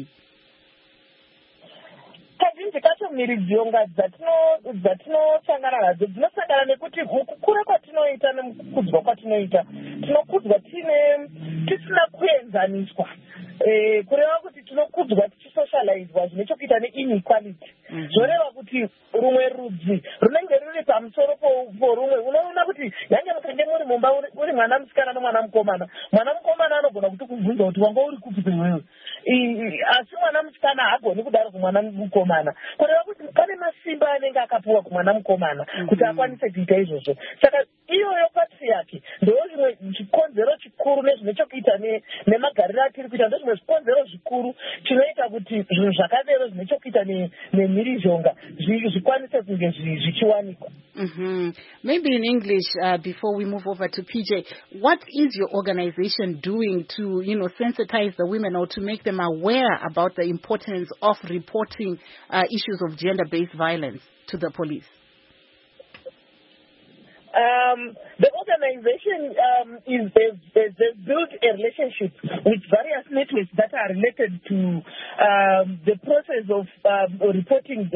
Kazhinji kacho mhirizhonga dzatinosangana nadzo dzinosangana nekuti mukukura kwatinoita nemukukudzwa kwatinoita tinokudzwa tisina kuenzaniswa. Kureva kuti tinokudzwa tichisocializwa zvine chokuita neinequality. Zvoreva kuti rumwe rudzi runenge ruri pamusoro porumwe. Unoona kuti yange mukange muri mumba uri mwana musikana nomwana mukomana, mwana mukomana anogona kuti kubvunza kuti wanga uri kupi kwewewe, asi mwana musikana haagoni kudaro kumwana mukomana. Kureva kuti pane masimba anenge akapuwa kumwana mukomana kuti akwanise kuita izvozvo. Saka iyoyo patriarchy ndowo zvimwe chikonzero chikuru nezvine chokuita nemagariro atiri kuita, ndozvimwe zvikonzero zvikuru chinoita kuti zvinhu zvakadero zvine chokuita nemhirizhonga zvikwanise kunge zvichiwanikwa. Maybe in English, before we move over to PJ, what is your organization doing to, sensitize the women or to make them aware about the importance of reporting issues of gender-based violence to the police? The organization has built a relationship with various networks that are related to the process of reporting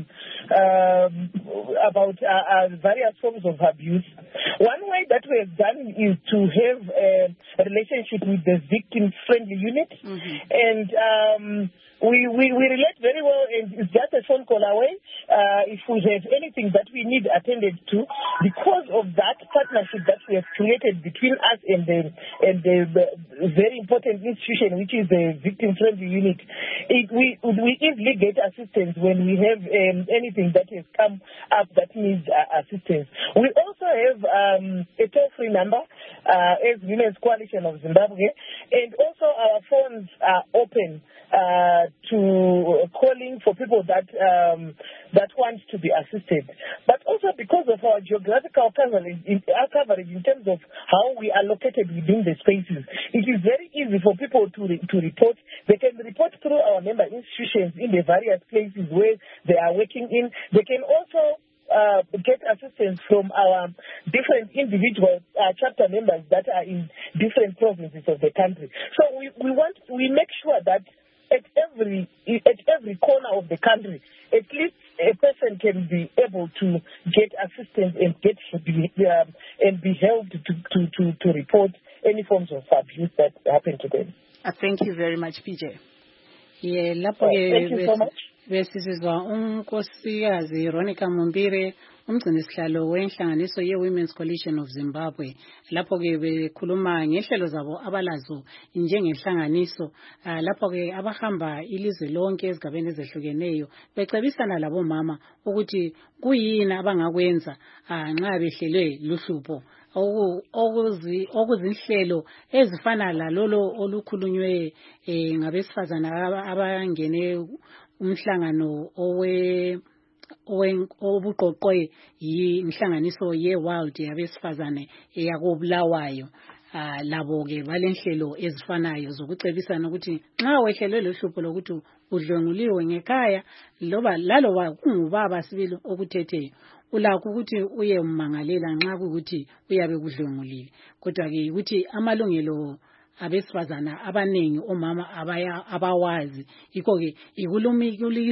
about various forms of abuse. One way that we have done is to have a relationship with the victim-friendly unit, and we relate very well, and it's just a phone call away if we have anything that we need attended to. Because of that partnership that we have created between us and the very important institution, which is the victim-friendly unit, we easily get assistance when we have anything that has come up that needs assistance. We also have a toll-free number as Women's Coalition of Zimbabwe, and also our phones are open to calling for people that want to be assisted. But also because of our geographical coverage in terms of how we are located within the spaces, it is very easy for people to report. They can report through our member institutions in the various places where they are working in. They can also get assistance from our different individual chapter members that are in different provinces of the country. So we make sure that at every corner of the country, at least a person can be able to get assistance and be helped to report any forms of abuse that happen to them. Thank you very much, PJ. Thank you so much. Besizizwa unkosikazi Veronica Mumbire umgcinisihlalo wenhlanganiso ye-Women's Coalition of Zimbabwe. Lapho-ke bekhuluma ngehlelo zabo abalazo njengenhlanganiso, lapho-ke abahamba ilizwe lonke ezigabeni ezehlukeneyo becebisana labo mama ukuthi kuyini abangakwenza nxa behlelwe luhlupho. Okuzinhlelo ezifana lalolo olukhulunywe ngabesifazana abangene umhlangano obuqoqwe yinhlanganiso ye-World yabesifazane yakobulawayo. Labo-ke balenhlelo ezifanayo zokucebisana ukuthi nxa wehlelwe lohlupho lokuthi udlwenguliwe ngekhaya laloba kungubaba sibili okuthetheyo, ulakho ukuthi uye umangalela nxa kuyikuthi uyabe kudlwengulile. Kodwa-ke ukuthi amalungelo abesifazana abanengi omama abawazi, yikho-ke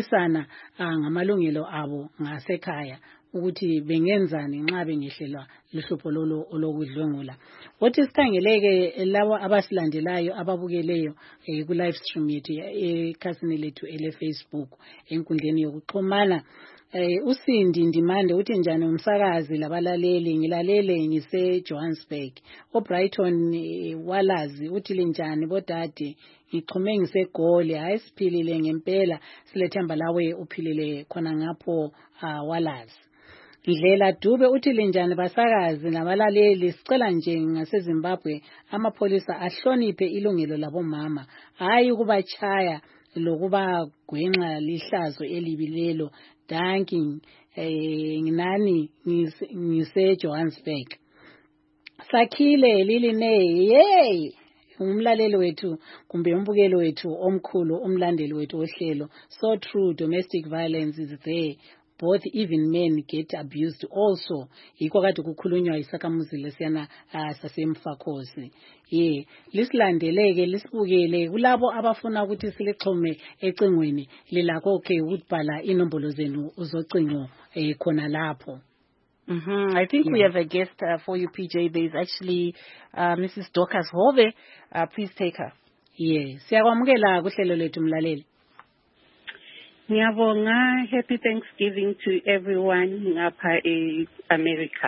ikulikisana ngamalungelo abo ngasekhaya ukuthi bengenzani nxa bengehlelwa lihlupho lolo olokudlwengula. Wothi sikhangeleke labo abasilandelayo ababukeleyo ku live stream yethu ekhasini lethu ele Facebook enkundleni yokuxhumana. Usindi Ndimande uthi njani umsakazi labalaleli, ngilalele ngise Johannesburg. Brighton Walazi uthi linjani bodade, ngixhume ngisegoli, hayi siphilile ngempela, silethemba lawe uphilile khona ngapho Walazi. Ndlela Dube uthi linjani basakazi nabalaleli, sicela nje ngaseZimbabwe amapholisa ahloniphe ilungelo labomama, hayi ukubachaya lokuba gwenxa lihlazo elibilelo. Danki nginani ngise Johannesburg. Sakhile Liline yey umlaleli wethu kumbe umbukeli wethu omkhulu umlandeli wethu ohlelo. So true, domestic violence is there. Both even men get abused also. Yikho kade kukhulunywa isakamuzi lesiyana sasemfakhosi. Lisilandeleke lisibukele kulabo abafuna ukuthi silixhume ecingweni lilakho ke ukubhala inombolo zenu uzocingo khona lapho. I think we have a guest for you, PJ. There is actually Mrs. Dorcas Hove. Please take her. Siyakwamukela kuhlelo lethu mlaleli. Ngiyabonga, happy Thanksgiving to everyone ngapha America.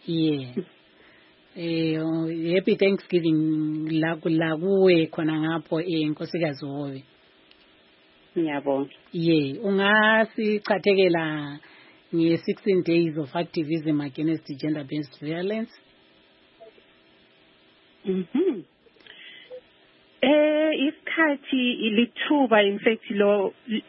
Happy Thanksgiving la kuwe khona ngapho enkosikazi Hove. Ngiyabonga. Ungasichathekela nge-16 days of activism against gender-based violence. Isikhathi ilithuba in fact lo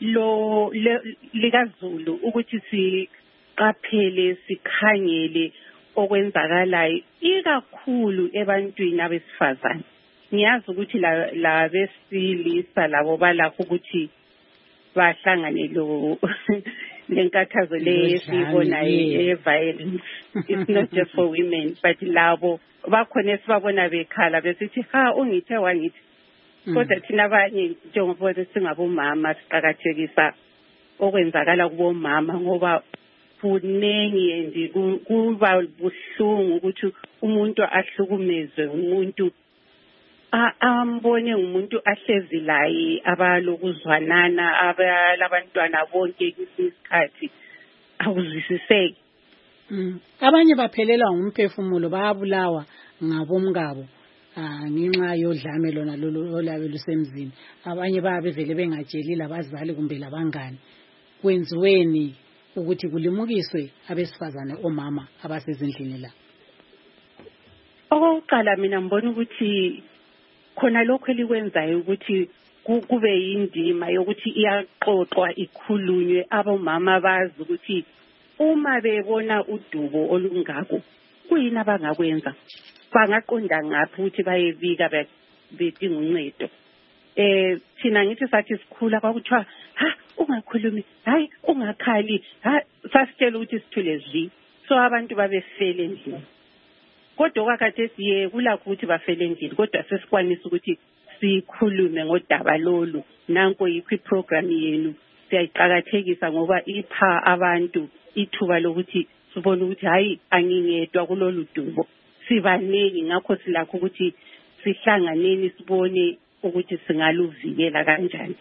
likaZulu ukuthi siqaphele sikhangele okwenzakalayo ikakhulu ebantwini abesifazane. Ngiyazi ukuthi la besilisa labo balakho ukuthi bahlangane lo lenkathazo lesibonayo violence. It's not just for women but labo bakhona esibabona bekhala besithi ungithe wangithi. Kodwa thina abanye njengoba singabomama siqhakathekisa okwenzakala kubomama ngoba kunengi and kuba buhlungu ukuthi umuntu ahlukumezwe umuntu ambone umuntu ahlezi laye abalokuzwanana abalabantwana bonke isikhathi awuzwisiseki. Abanye baphelela ngumphefumulo bayabulawa ngabomngabo ngenxa yodlame lona lolu olabe lusemzini. Abanye babevele bengatsheli labazali kumbe labangani. Kwenziweni ukuthi kulimukiswe abesifazane omama abasezindlini la? Okokuqala mina ngibona ukuthi khona lokho elikwenzayo ukuthi kube yindima yokuthi iyaqoqwa ikhulunywe abomama bazi ukuthi uma bebona udubo olungako kuyini abangakwenza, bangaqonda ngaphi ukuthi bayebika bedinga uncedo. Thina ngithi sathi sikhula kwakuthiwa ungakhulumi, hayi ungakhali, sasitshela ukuthi sithule zwi, so abantu babefele endlini. Kodwa kwakhathesi kulakho ukuthi bafele endlini, kodwa sesikwanisa ukuthi sikhulume ngodaba lolu. Nanko yikho iprogram yenu siyayiqhakathekisa ngoba ipha abantu ithuba lokuthi sibone ukuthi hayi angingedwa kulolu dubo, sibanengi ngakho silakho ukuthi sihlanganeni sibone ukuthi singaluvikela kanjani.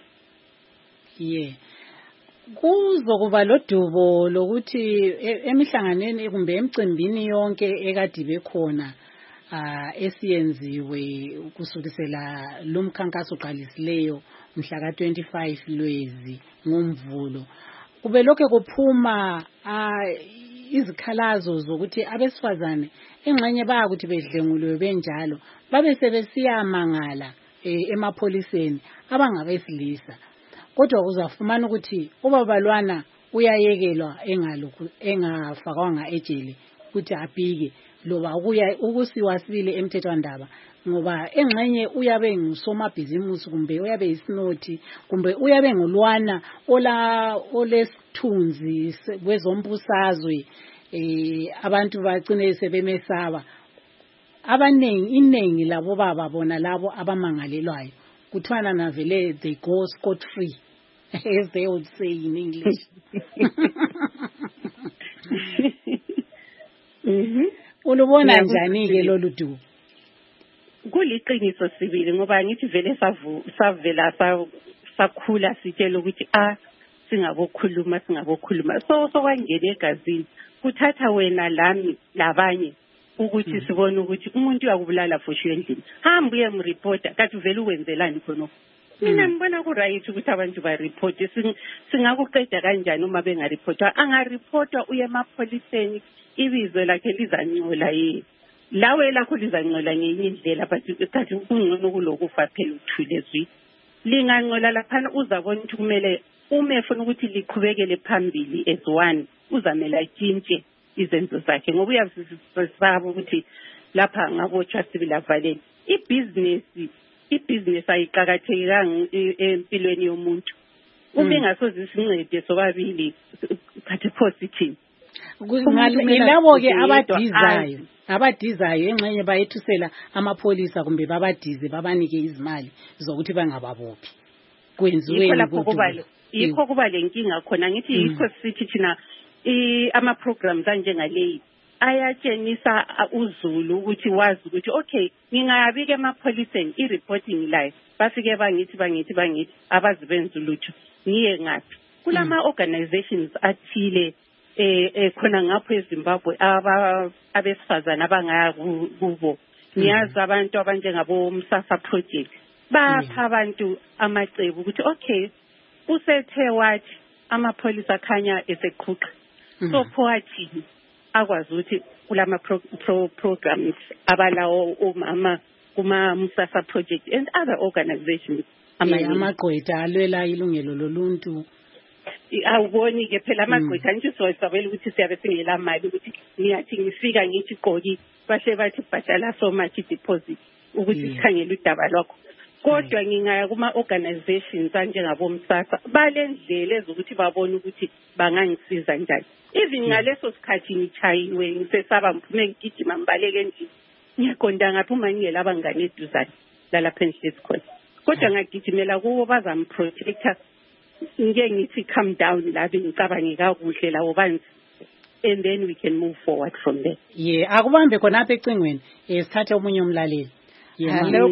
Kuzokuba lodubo lokuthi emihlanganeni kumbe emcimbini yonke ekade bekhona esiyenziwe kusukisela lo mkhankaso uqalisileyo mhla ka-25 Lwezi ngoMvulo, kube lokho kuphuma izikhalazo zokuthi abesifazane engxenye bayakuthi bedlenguliwe benjalo babe sebesiyamangala emapholiseni abangabesilisa. Kodwa uzafumana ukuthi ubabalwana uyayekelwa engafakwanga ejele ukuthi abhike loba ukusiwasibile emthethwandaba ngoba engxenye uyabe ngusomabhizimusi kumbe uyabe isinothi kumbe uyabe ngolwana olesithunzi kwezombusazwe. Abantu bagcine sebemesaba. Iningi labo baba bona labo abamangalelwayo kuthiwana navele they go scot free as they would say in English. Ulubona njani ke lolu dumo? Kuliqiniso sibili ngoba ngithi vele savela sakhula sitshela ukuthi singabokhuluma so kwangena egazini kuthatha wena lami labanye ukuthi sibone ukuthi umuntu uyakubulala for sure endlini hamba uyemreporta kathi vele ukwenzelani khona mina ngibona ku right ukuthi abantu ba report singakuqeda kanjani uma bengareportwa angareportwa uye emapholiseni ibizwe lakhe lizancola lawe lakho lizancola ngenye indlela but kathi kungcono kulokufa phela uthule zwi lingancola lapha uzabona ukuthi kumele uma efuna ukuthi liqhubekele phambili as one uzamela atshintshe izenzo zakhe ngoba uyazisaba ukuthi lapha ngabotshwa sibila valeni ibusiness ayiqakathekanga empilweni yomuntu uma engasoze sincede sobabili kathi positive ngilabo ke abadizayo engxenye bayethusela amapholisa kumbe babadize babanike izimali zokuthi bangababophi kwenziweni yikho kuba lenkinga khona ngithi yikho sithi thina ama programs anjengaleyi ayatshengisa uzulu ukuthi wazi ukuthi okay ngingayabika emapholiseni i-reporting live bafike bangithi abazibenza ulutho ngiye ngathi kulama organizations athile khona ngapho eZimbabwe abesifazana abangaya kubo niyazi abantu abanjengabo Msasa project bapha abantu amacebo ukuthi okay usethe wathi amapholisa khanya eseqhuqa so phowathi akwazi ukuthi kulama programs abalawo umama kuma Msasa project and other organizations amagqwetha alwela ilungelo loluntu awuboni ke phela amagqwetha nje sizobela ukuthi siyabe singela mali ukuthi niyathi ngifika ngithi gqoki bahle bathi bhadala so much deposit ukuthi sikhangele udaba lwakho kodwa ngingaya kuma organizations anjengabo Msasa balendlela ezokuthi babone ukuthi bangangisiza njani even ngaleso sikhathi ngichayiwe ngisesaba mphume ngigijima mbaleke endlini ngiyaqonda ngaphi uma ngiyela abangane eduzane lalapha endlini khona kodwa ngagijimela kuwo bazamprotector ngeke ngithi come down labe ngicabange kakuhle lawo banzi and then we can move forward from there. Akubambe khona apha ecingweni sithathe omunye umlaleli. Hello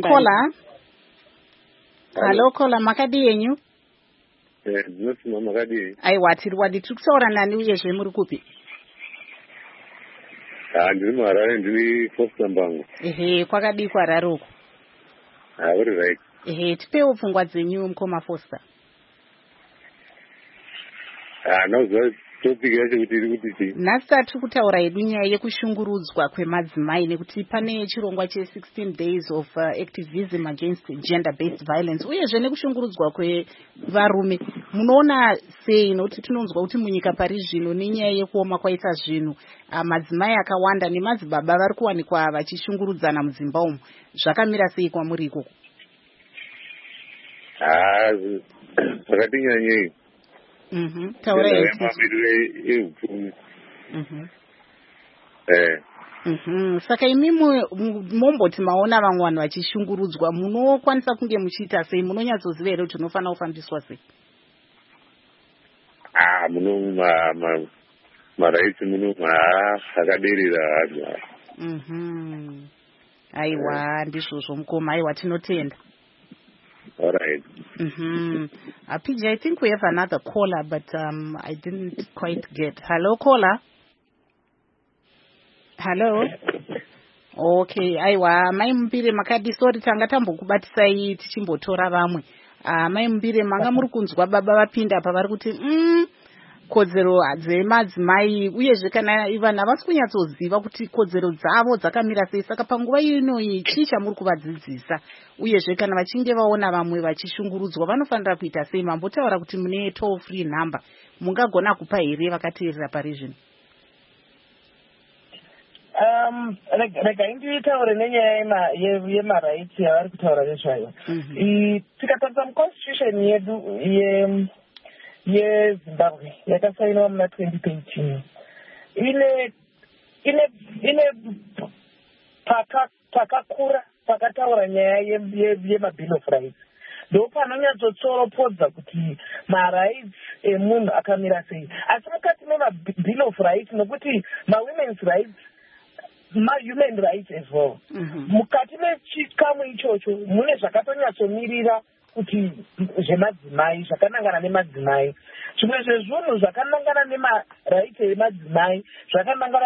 caller makadi yenyu? Nasi makadi. Aiwa tiri tukusaura nani uyezve muri kupi? Ndiri muHarare ndiri Foster Mbango. Kwakadi kuHarare uko? Uri right. Tipewo pfungwa dzenyu mukoma Foster. Topic yacho kuti iri kuti nhasi tati kutaura hedu nyaya yekushungurudzwa kwemadzimai nekuti pane chirongwa che16 days of activism against gender based violence uyezve nekushungurudzwa kwevarume munoona sei nokuti tinonzwa kuti munyika pari zvino nenyaya yekuoma kwaita zvinhu madzimai akawanda nemadzibaba vari kuwanikwa vachishungurudzana mudzimba umu zvakamira sei kwamuri ikoko? Zvakati nyanyei. Saka imimi momboti maona vamwe vanhu vachishungurudzwa munokwanisa kunge muchiita sei munonyatsoziva here kuti unofanira kufambiswa sei? Muno maraitsi muno akaderera. Aiwa ndizvozvo mukoma aiwa tinotenda. All right. PJ, I think we have another caller, but I didn't quite get. Hello, caller. Hello. Okay, aiwa mai Mumbire makadi sorry tanga tambokubatisai tichimbotora vamwe. Mai Mumbire manga muri kunzwa baba vapinda apa vari kuti kodzero dzemadzimai uyezve kana ivana vasi kunyatsoziva kuti kodzero dzavo dzakamira sei saka panguva inoyi chii chamuri kuvadzidzisa uyezve kana vachinge vaona vamwe vachishungurudzwa vanofanira kuita sei? Mambotaura kuti mune toll free number mungagona kupa here vakateerera pari zvino? Rega inditaure nenyaya yemaraiti yavari kutaura nezvayo. Tikatarisa muconstitution yedu yeZimbabwe yakasainiwa muna 2013 ine pakakura pakataura nyaya yemabill of rights ndo panonyatsotsooropodza kuti marights emunhu akamira sei. Asi mukati memabill of rights nokuti mawomen's rights human rights as well. Mukati mechikamu ichocho mune zvakatonyatsomirira kuti zvemadzimai zvakanangana nemadzimai. Zvimwe zvezvinhu zvakanangana nemarights emadzimai zvakanangana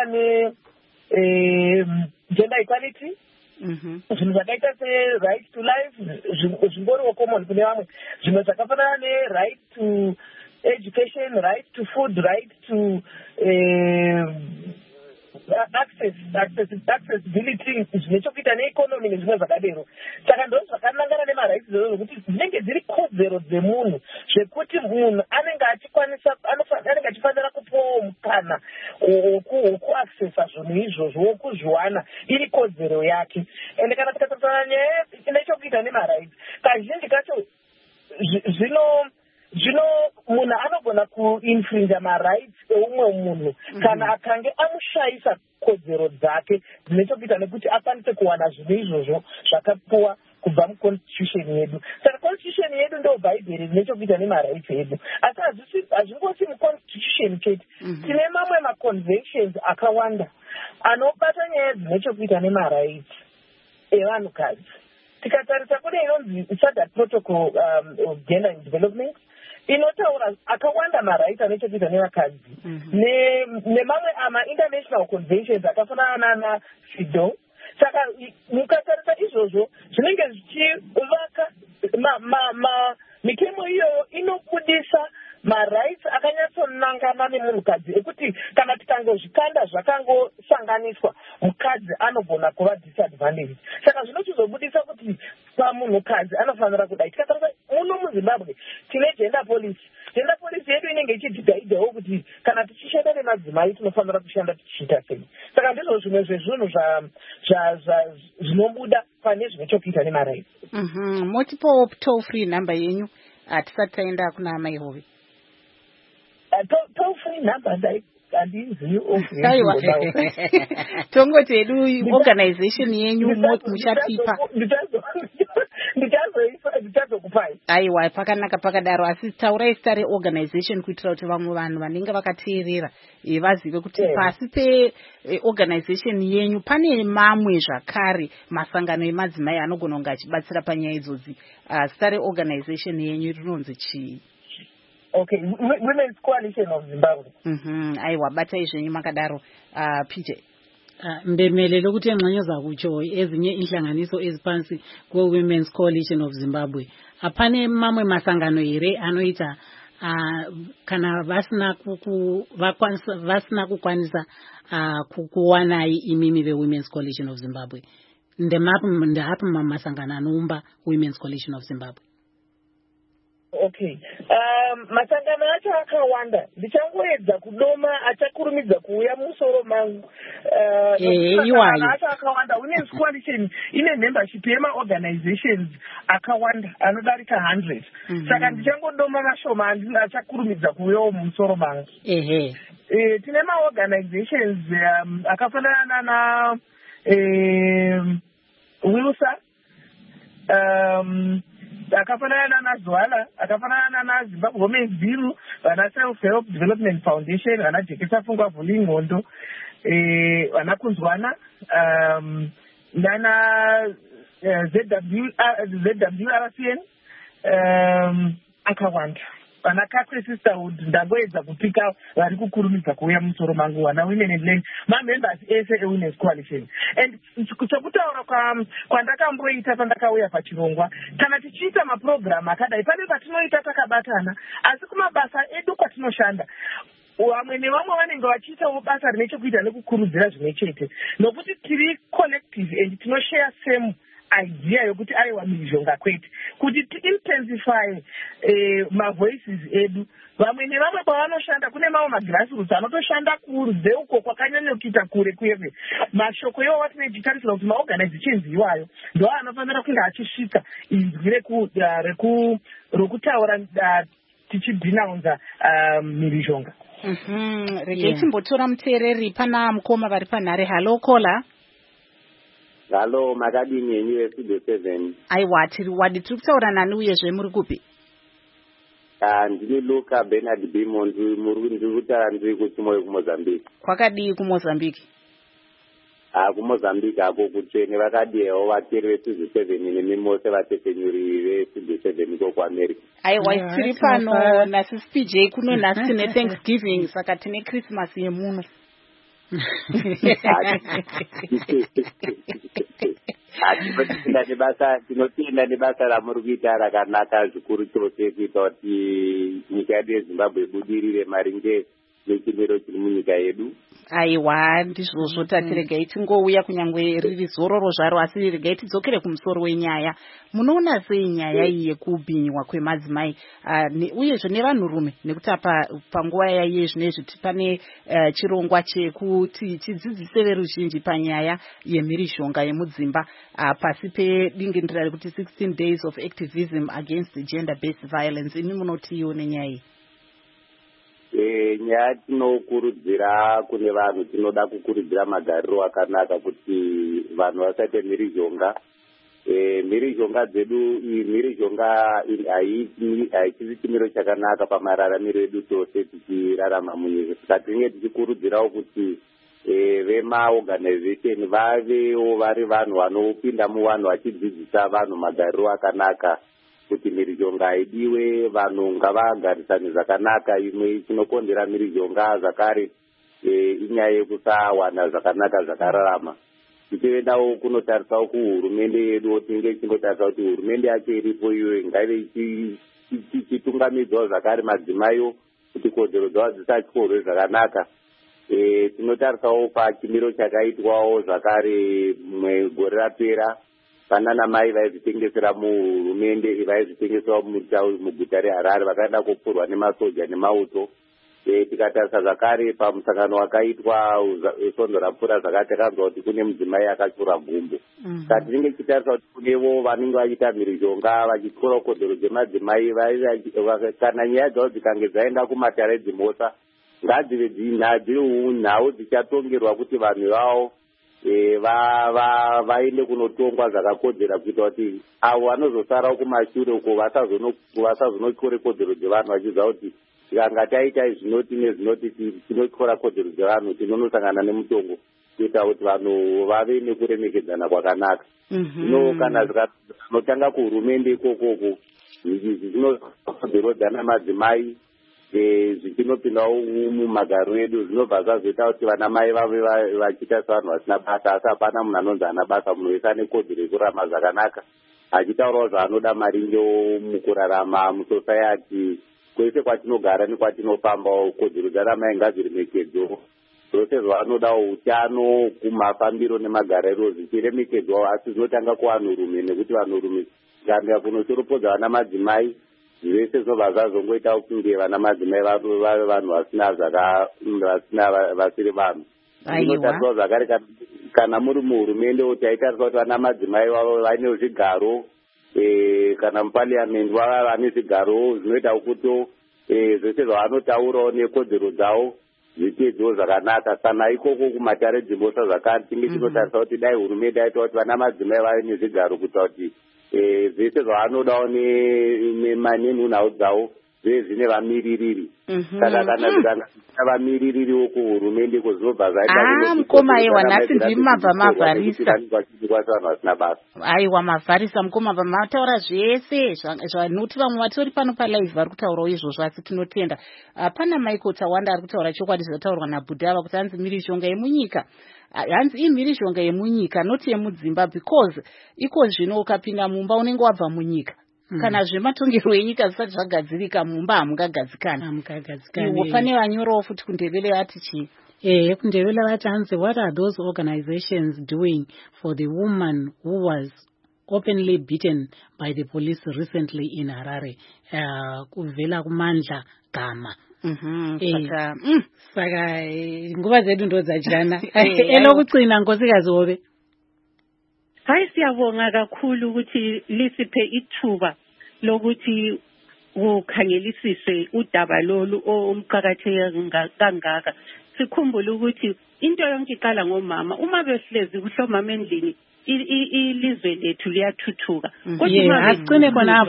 gender equality, zvinhu zvakaita right to life zvingoriwo common kune vamwe, zvimwe zvakafanana ne-right to education, right to food, right to accessibility, zvine chokuita neeconomy nezvimwe zvakadero. Saka ndo zvakanangana nemarights zvokuti dzinenge dziri kodzero dzemunhu zvekuti munhu anenge achifanira kupuwawo mukana wokuaccessa zvinhu izvozvo, wokuzviwana iri kodzero yake. Ende kana tikatarisana nyaya nechokuita nemarights, kazhinji kacho zvino munhu anogona kuinfrinja marights eumwe munhu kana akange amushayisa kodzero dzake dzine chokuita nekuti akwanise kuwana zvinhu izvozvo zvakapuwa kubva muconstitution yedu. Saka constitution yedu ndo bhaibheri rine chokuita nemarights edu, asi hazvingosi muconstitution chete. Tine mamwe maconventions akawanda anobata nyaya dzine chokuita nemarights evanhukadzi. Tikatarisa kune inonzi SADC protocol of gender and development inotaura akawanda marights anochokuita nevakadzi nemamwe international conventions akafanana naFIDO. Saka mukatarisa izvozvo zvinenge zvichivaka mitemo iyoyo inobudisa marights akanyatsonangana nemunhukadzi ekuti kana tikangozvikanda zvakangosanganiswa mukadzi anogona kuva disadvantage. Saka zvinochizobudisa kuti pamunhukadzi anofanira kudai. Tikatarisa muno muZimbabwe tine gender policy yedu inenge ichitigaidhawo kuti kana tichishanda nemadzimai tinofanira kushanda tichiita sei. Saka ndizvo zvimwe zvezvinhu zvinobuda pane zvine chokuita nemarights. Motipo toll free number yenyu tisati taenda kuna mai Hove. Toll free number tongoti hedu organization yenyu muchatipa ndichazokupai. Aiwa, pakanaka pakadaro, asi taurai zita reorganization kuitira kuti vamwe vanhu vanenge vakateerera vazive kuti pasi peorganization yenyu pane mamwe zvakare masangano emadzimai anogona kunge achibatsira panyaya idzodzi. Zita reorganization yenyu rinonzi chii? Okay, Women's Coalition of Zimbabwe. Aiwa, batai zvenyu makadaro. PJ. Mbemelelo kuti enxanyoza kutsho ezinye inhlanganiso eziphansi kwe-Women's Coalition of Zimbabwe. Apane mamwe masangano here anoita kana vasina kukwanisa kuwanai imimi ve-Women's Coalition of Zimbabwe. Ndehapo masangano anoumba Women's Coalition of Zimbabwe. Okay. Masangano acho akawanda. Ndichangoedza kudoma achakurumidza kuuya musoro mangu. Masangano acho akawanda. Women's Coalition ine membership yema-organizations akawanda anodarika 100. Saka ndichangodoma mashoma achakurumidza kuuyawo musoro mangu. Tine ma-organizations akafanana na Wilsa, akafanana naZwala, akafanana naZimbabwe Women's Bureau, vana Self Help Development Foundation, vana Jekesa Fungwa Vuli Ng'ondo, vana Kunzwana, nana ZWRCN, akawanda. Vana Kakwe Sisterhood ndagoedza kupika vari kukurumidza kuuya musoro mangu, vana Women and Land, ma-members ese e-Women's Coalition. And chokutaura kwandakamboita pandakauya pachirongwa, kana tichiita maprogram akadai pane patinoita takabatana, asi kumabasa edu kwatinoshanda vamwe nevamwe vanenge vachiitawo basa rine chekuita nekukurudzira zvimwe chete, nokuti tiri collective and tinoshare same idea yokuti aiwa mizhonga kwete kuti tiintensify mavoices edu. Vamwe nevamwe pavanoshanda kune mamwe magrassroots anotoshanda kunze uko kwakanyanyokita kure kweve. Mashoko iwo watinechitarisira kuti maorganizations iwayo ndo anofanira kunge achisvika inzwi rokutaura tichidhinaunza mhirizhonga. Regei timbotora muteereri, pana mukoma vari panhare. Halo kola. Halo, makadini yenyu yeFIDO 7. Aiwa, wadi tiri kutaura nani uyezve muri kupi? Ndini Luka Bernard Bimondi, ndiri kutaura ndiri kuchimoyo kuMozambique. Kwakadii kuMozambique? kuMozambique ako kutsvene vakadiyewo vateri veSizwe 7 nemimose vatepenyuri veSizwe 7 ko kuAmerica. Aiwa tiri pano nasisi PJ kuno nhasi tine Thanksgiving saka tine Christmas yemuno. Tinotenda nebasa ramuri kuita rakanaka zvikuru chose kuita kuti nyika yedu yeZimbabwe ibudirire maringe nechimiro chiri munyika yedu. Aiwa ndizvozvo tatiregai tingouya kunyangwe riri zororo zvaro asi regai tidzokere kumusoro wenyaya. Munoona sei nyaya iyi yekubhinywa kwemadzimai uyezve nevanhurume nekuti panguva yaiye zvinezvi pane chirongwa chekuti chidzidzise veruzhinji panyaya yemhirizhonga yemudzimba pasi pedingindira rekuti 16 days of activism against gender based violence. Imi munotiwo nenyaya iyi? Nyaya tinokurudzira kune vanhu, tinoda kukurudzira magariro akanaka kuti vanhu vasaite mhirizhonga. Mhirizhonga dzedu, mhirizhonga haichisi chimiro chakanaka pamararamiro edu tose tichirarama munyika. Saka tinenge tichikurudzirawo kuti vemaorganization vavewo vari vanhu vanopinda muvanhu vachidzidzisa vanhu magariro akanaka kuti mhirizhonga haidiwe, vanhu ngavagarisane zvakanaka. Imwe chinokondera mhirizhonga zvakare inyaya yekusawana zvakanaka zvakararama. Tichiendawo kunotarisa kuhurumende yedu, tinge ichingotarisa kuti hurumende yacho iripo iyoyo ngaive ichitungamidzwawo zvakare madzimaiwo kuti kodzero dzavo dzisatyorwe zvakanaka. Tinotarisawo pachimiro chakaitwawo zvakare gore rapera vanana mai vaizvitengesera muhurumende, vaizvitengesera muguta reHarare, vakaenda kupfurwa nemasoja nemauto. Tikatarisa zvakare pamusangano wakaitwa svondo rapfuura zvakati takanzwa kuti kune mudzimai akachorwa gumbo. Saka tinenge tichitarisa kuti kunevo vanenge vachiita mhirizhonga vachityora kodzero dzemadzimai, kana nyaya dzavo dzikange dzaenda kumatare edzimhosva ngadzive nhau dzichatongerwa kuti vanhu vavo vaende kunotongwa zvakakodzera kuita kuti avo vanozosarawo kumashure uko vasazonotyore kodzero dzevanhu vachiziva kuti tikanga taita zvinoti nezvinoti tinotyora kodzero dzevanhu tinonosangana nemutongo kuita kuti vanhu vave nekuremekedzana kwakanaka. Zvino kana zvinotanga kuhurumende ikokoko zvinodzodzana madzimai zvichinopindawo mumagariro edu, zvinobva zvazoita kuti vana mai vave vachiita sevanhu vasina basa. Asi hapana munhu anonzi ana basa, munhu wese ane kodzero yekurarama zvakanaka, achitaurawo zvaanoda maringewo mukurarama musosayati kwese kwatinogara nekwatinofambawo. Kodzero dzana mai ngadziremekedzwawo, zvose zvavanodawo, utano, kumafambiro nemagariro zvichiremekedzwawo, asi zvinotanga kuvanhurume nekuti vanhurume tikaenda kunotoropodza vana madzimai zvese zvinobva zvazongoita kunge vana madzimai vave vanhu vasiri vanhu. Zvinotariswa zvakare kana muri muhurumende taitarisa kuti vana madzimai vavo vane zvigaro, kana mupariamendi vava vane zvigaro, zvinoita kuti zvese zvavanotaurawo nekodzero dzavo zviteedzwewo zvakanaka. Kana ikoko kumatare edzimhosva zvakare tinge tinotarisa kuti dai hurumende aita kuti vana madzimai vave nezvigaro kuita kuti zvese zvavanodawo nenhunhau dzavo zvive zvine vamiririri. Saka kana zvikanga vamiriririwo kuhurumende ko zvinobva zvaita mukoma aiwa nhasi ndiri mabva mavharisa. Aiwa mavharisa mukoma bva mataura zvese zvanuti vamwe vatori pano palive vari kutaurawo izvozvo asi tinotenda. Pana Michael Tawanda ari kutaura chokwadi zvataurwa naBhudhava kuti hanzi mhirizhonga yemunyika, hanzi imhirizhonga yemunyika noti yemudzimba, because iko zvino ukapinda mumba unenge wabva munyika. Kana zvematongerwo enyika zvisati zvagadzirika mumba hamungagadzikana. Pane vanyorawo futi kuNdebele ati chii? kuNdebele vati hanzi what are those organizations doing for the woman who was openly beaten by the police recently in Harare? Kuvela kumandla Gama. Saka nguva zedu ndo dzadyana. Elokugcina nkosikazi Hobe. Hayi siyabonga kakhulu ukuthi lisiphe ithuba lokuthi ukhangelisise udaba lolu omqhakatheke kangaka. Sikhumbule ukuthi into yonke iqala ngomama. Uma behlezi kuhlomama endlini ilizwe lethu liyathuthuka. Kodwa asicine khonapho.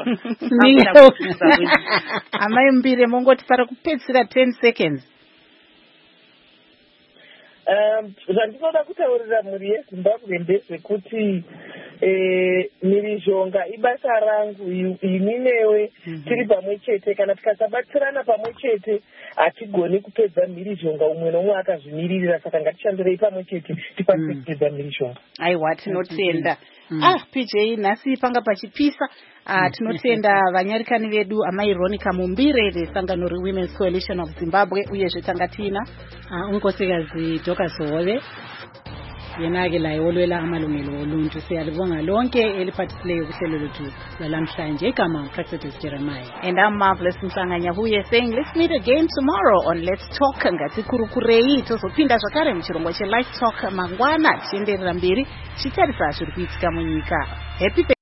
Amayimbire mongoti para kupedzisira 10 seconds. zvandinoda kutaurira mhuri yezimbabwe ndezvekuti mhirizhonga ibasa rangu, ini newe tiri pamwe chete. Kana tikasabatsirana pamwe chete hatigoni kupedza mhirizhonga, umwe nomwe akazvimiririra. Saka ngatishandirei pamwe chete tikwanise kupedza mhirizhonga. Aiwa, tinotenda. PJ, nhasi panga pachipisa. Tinotenda vanyarikani vedu amai Veronica Mumbire vesangano reWomen's Coalition of Zimbabwe uyezve tanga tina unkosikazi Dorcas Hove yenake la olwela amalungelo oluntu. Siyalibonga lonke eliphathisileyo kuhlelo lethu lalamhlanje. Igama Praxedes Jeremiah. And I'm Marvelous Mhlanganya Huye saying let's meet again tomorrow on Let's Talk ngati kurukurei tozopinda zvakare muchirongwa che Live Talk mangwana tienderera mberi chitarisa zviri kuitika munyika. Happy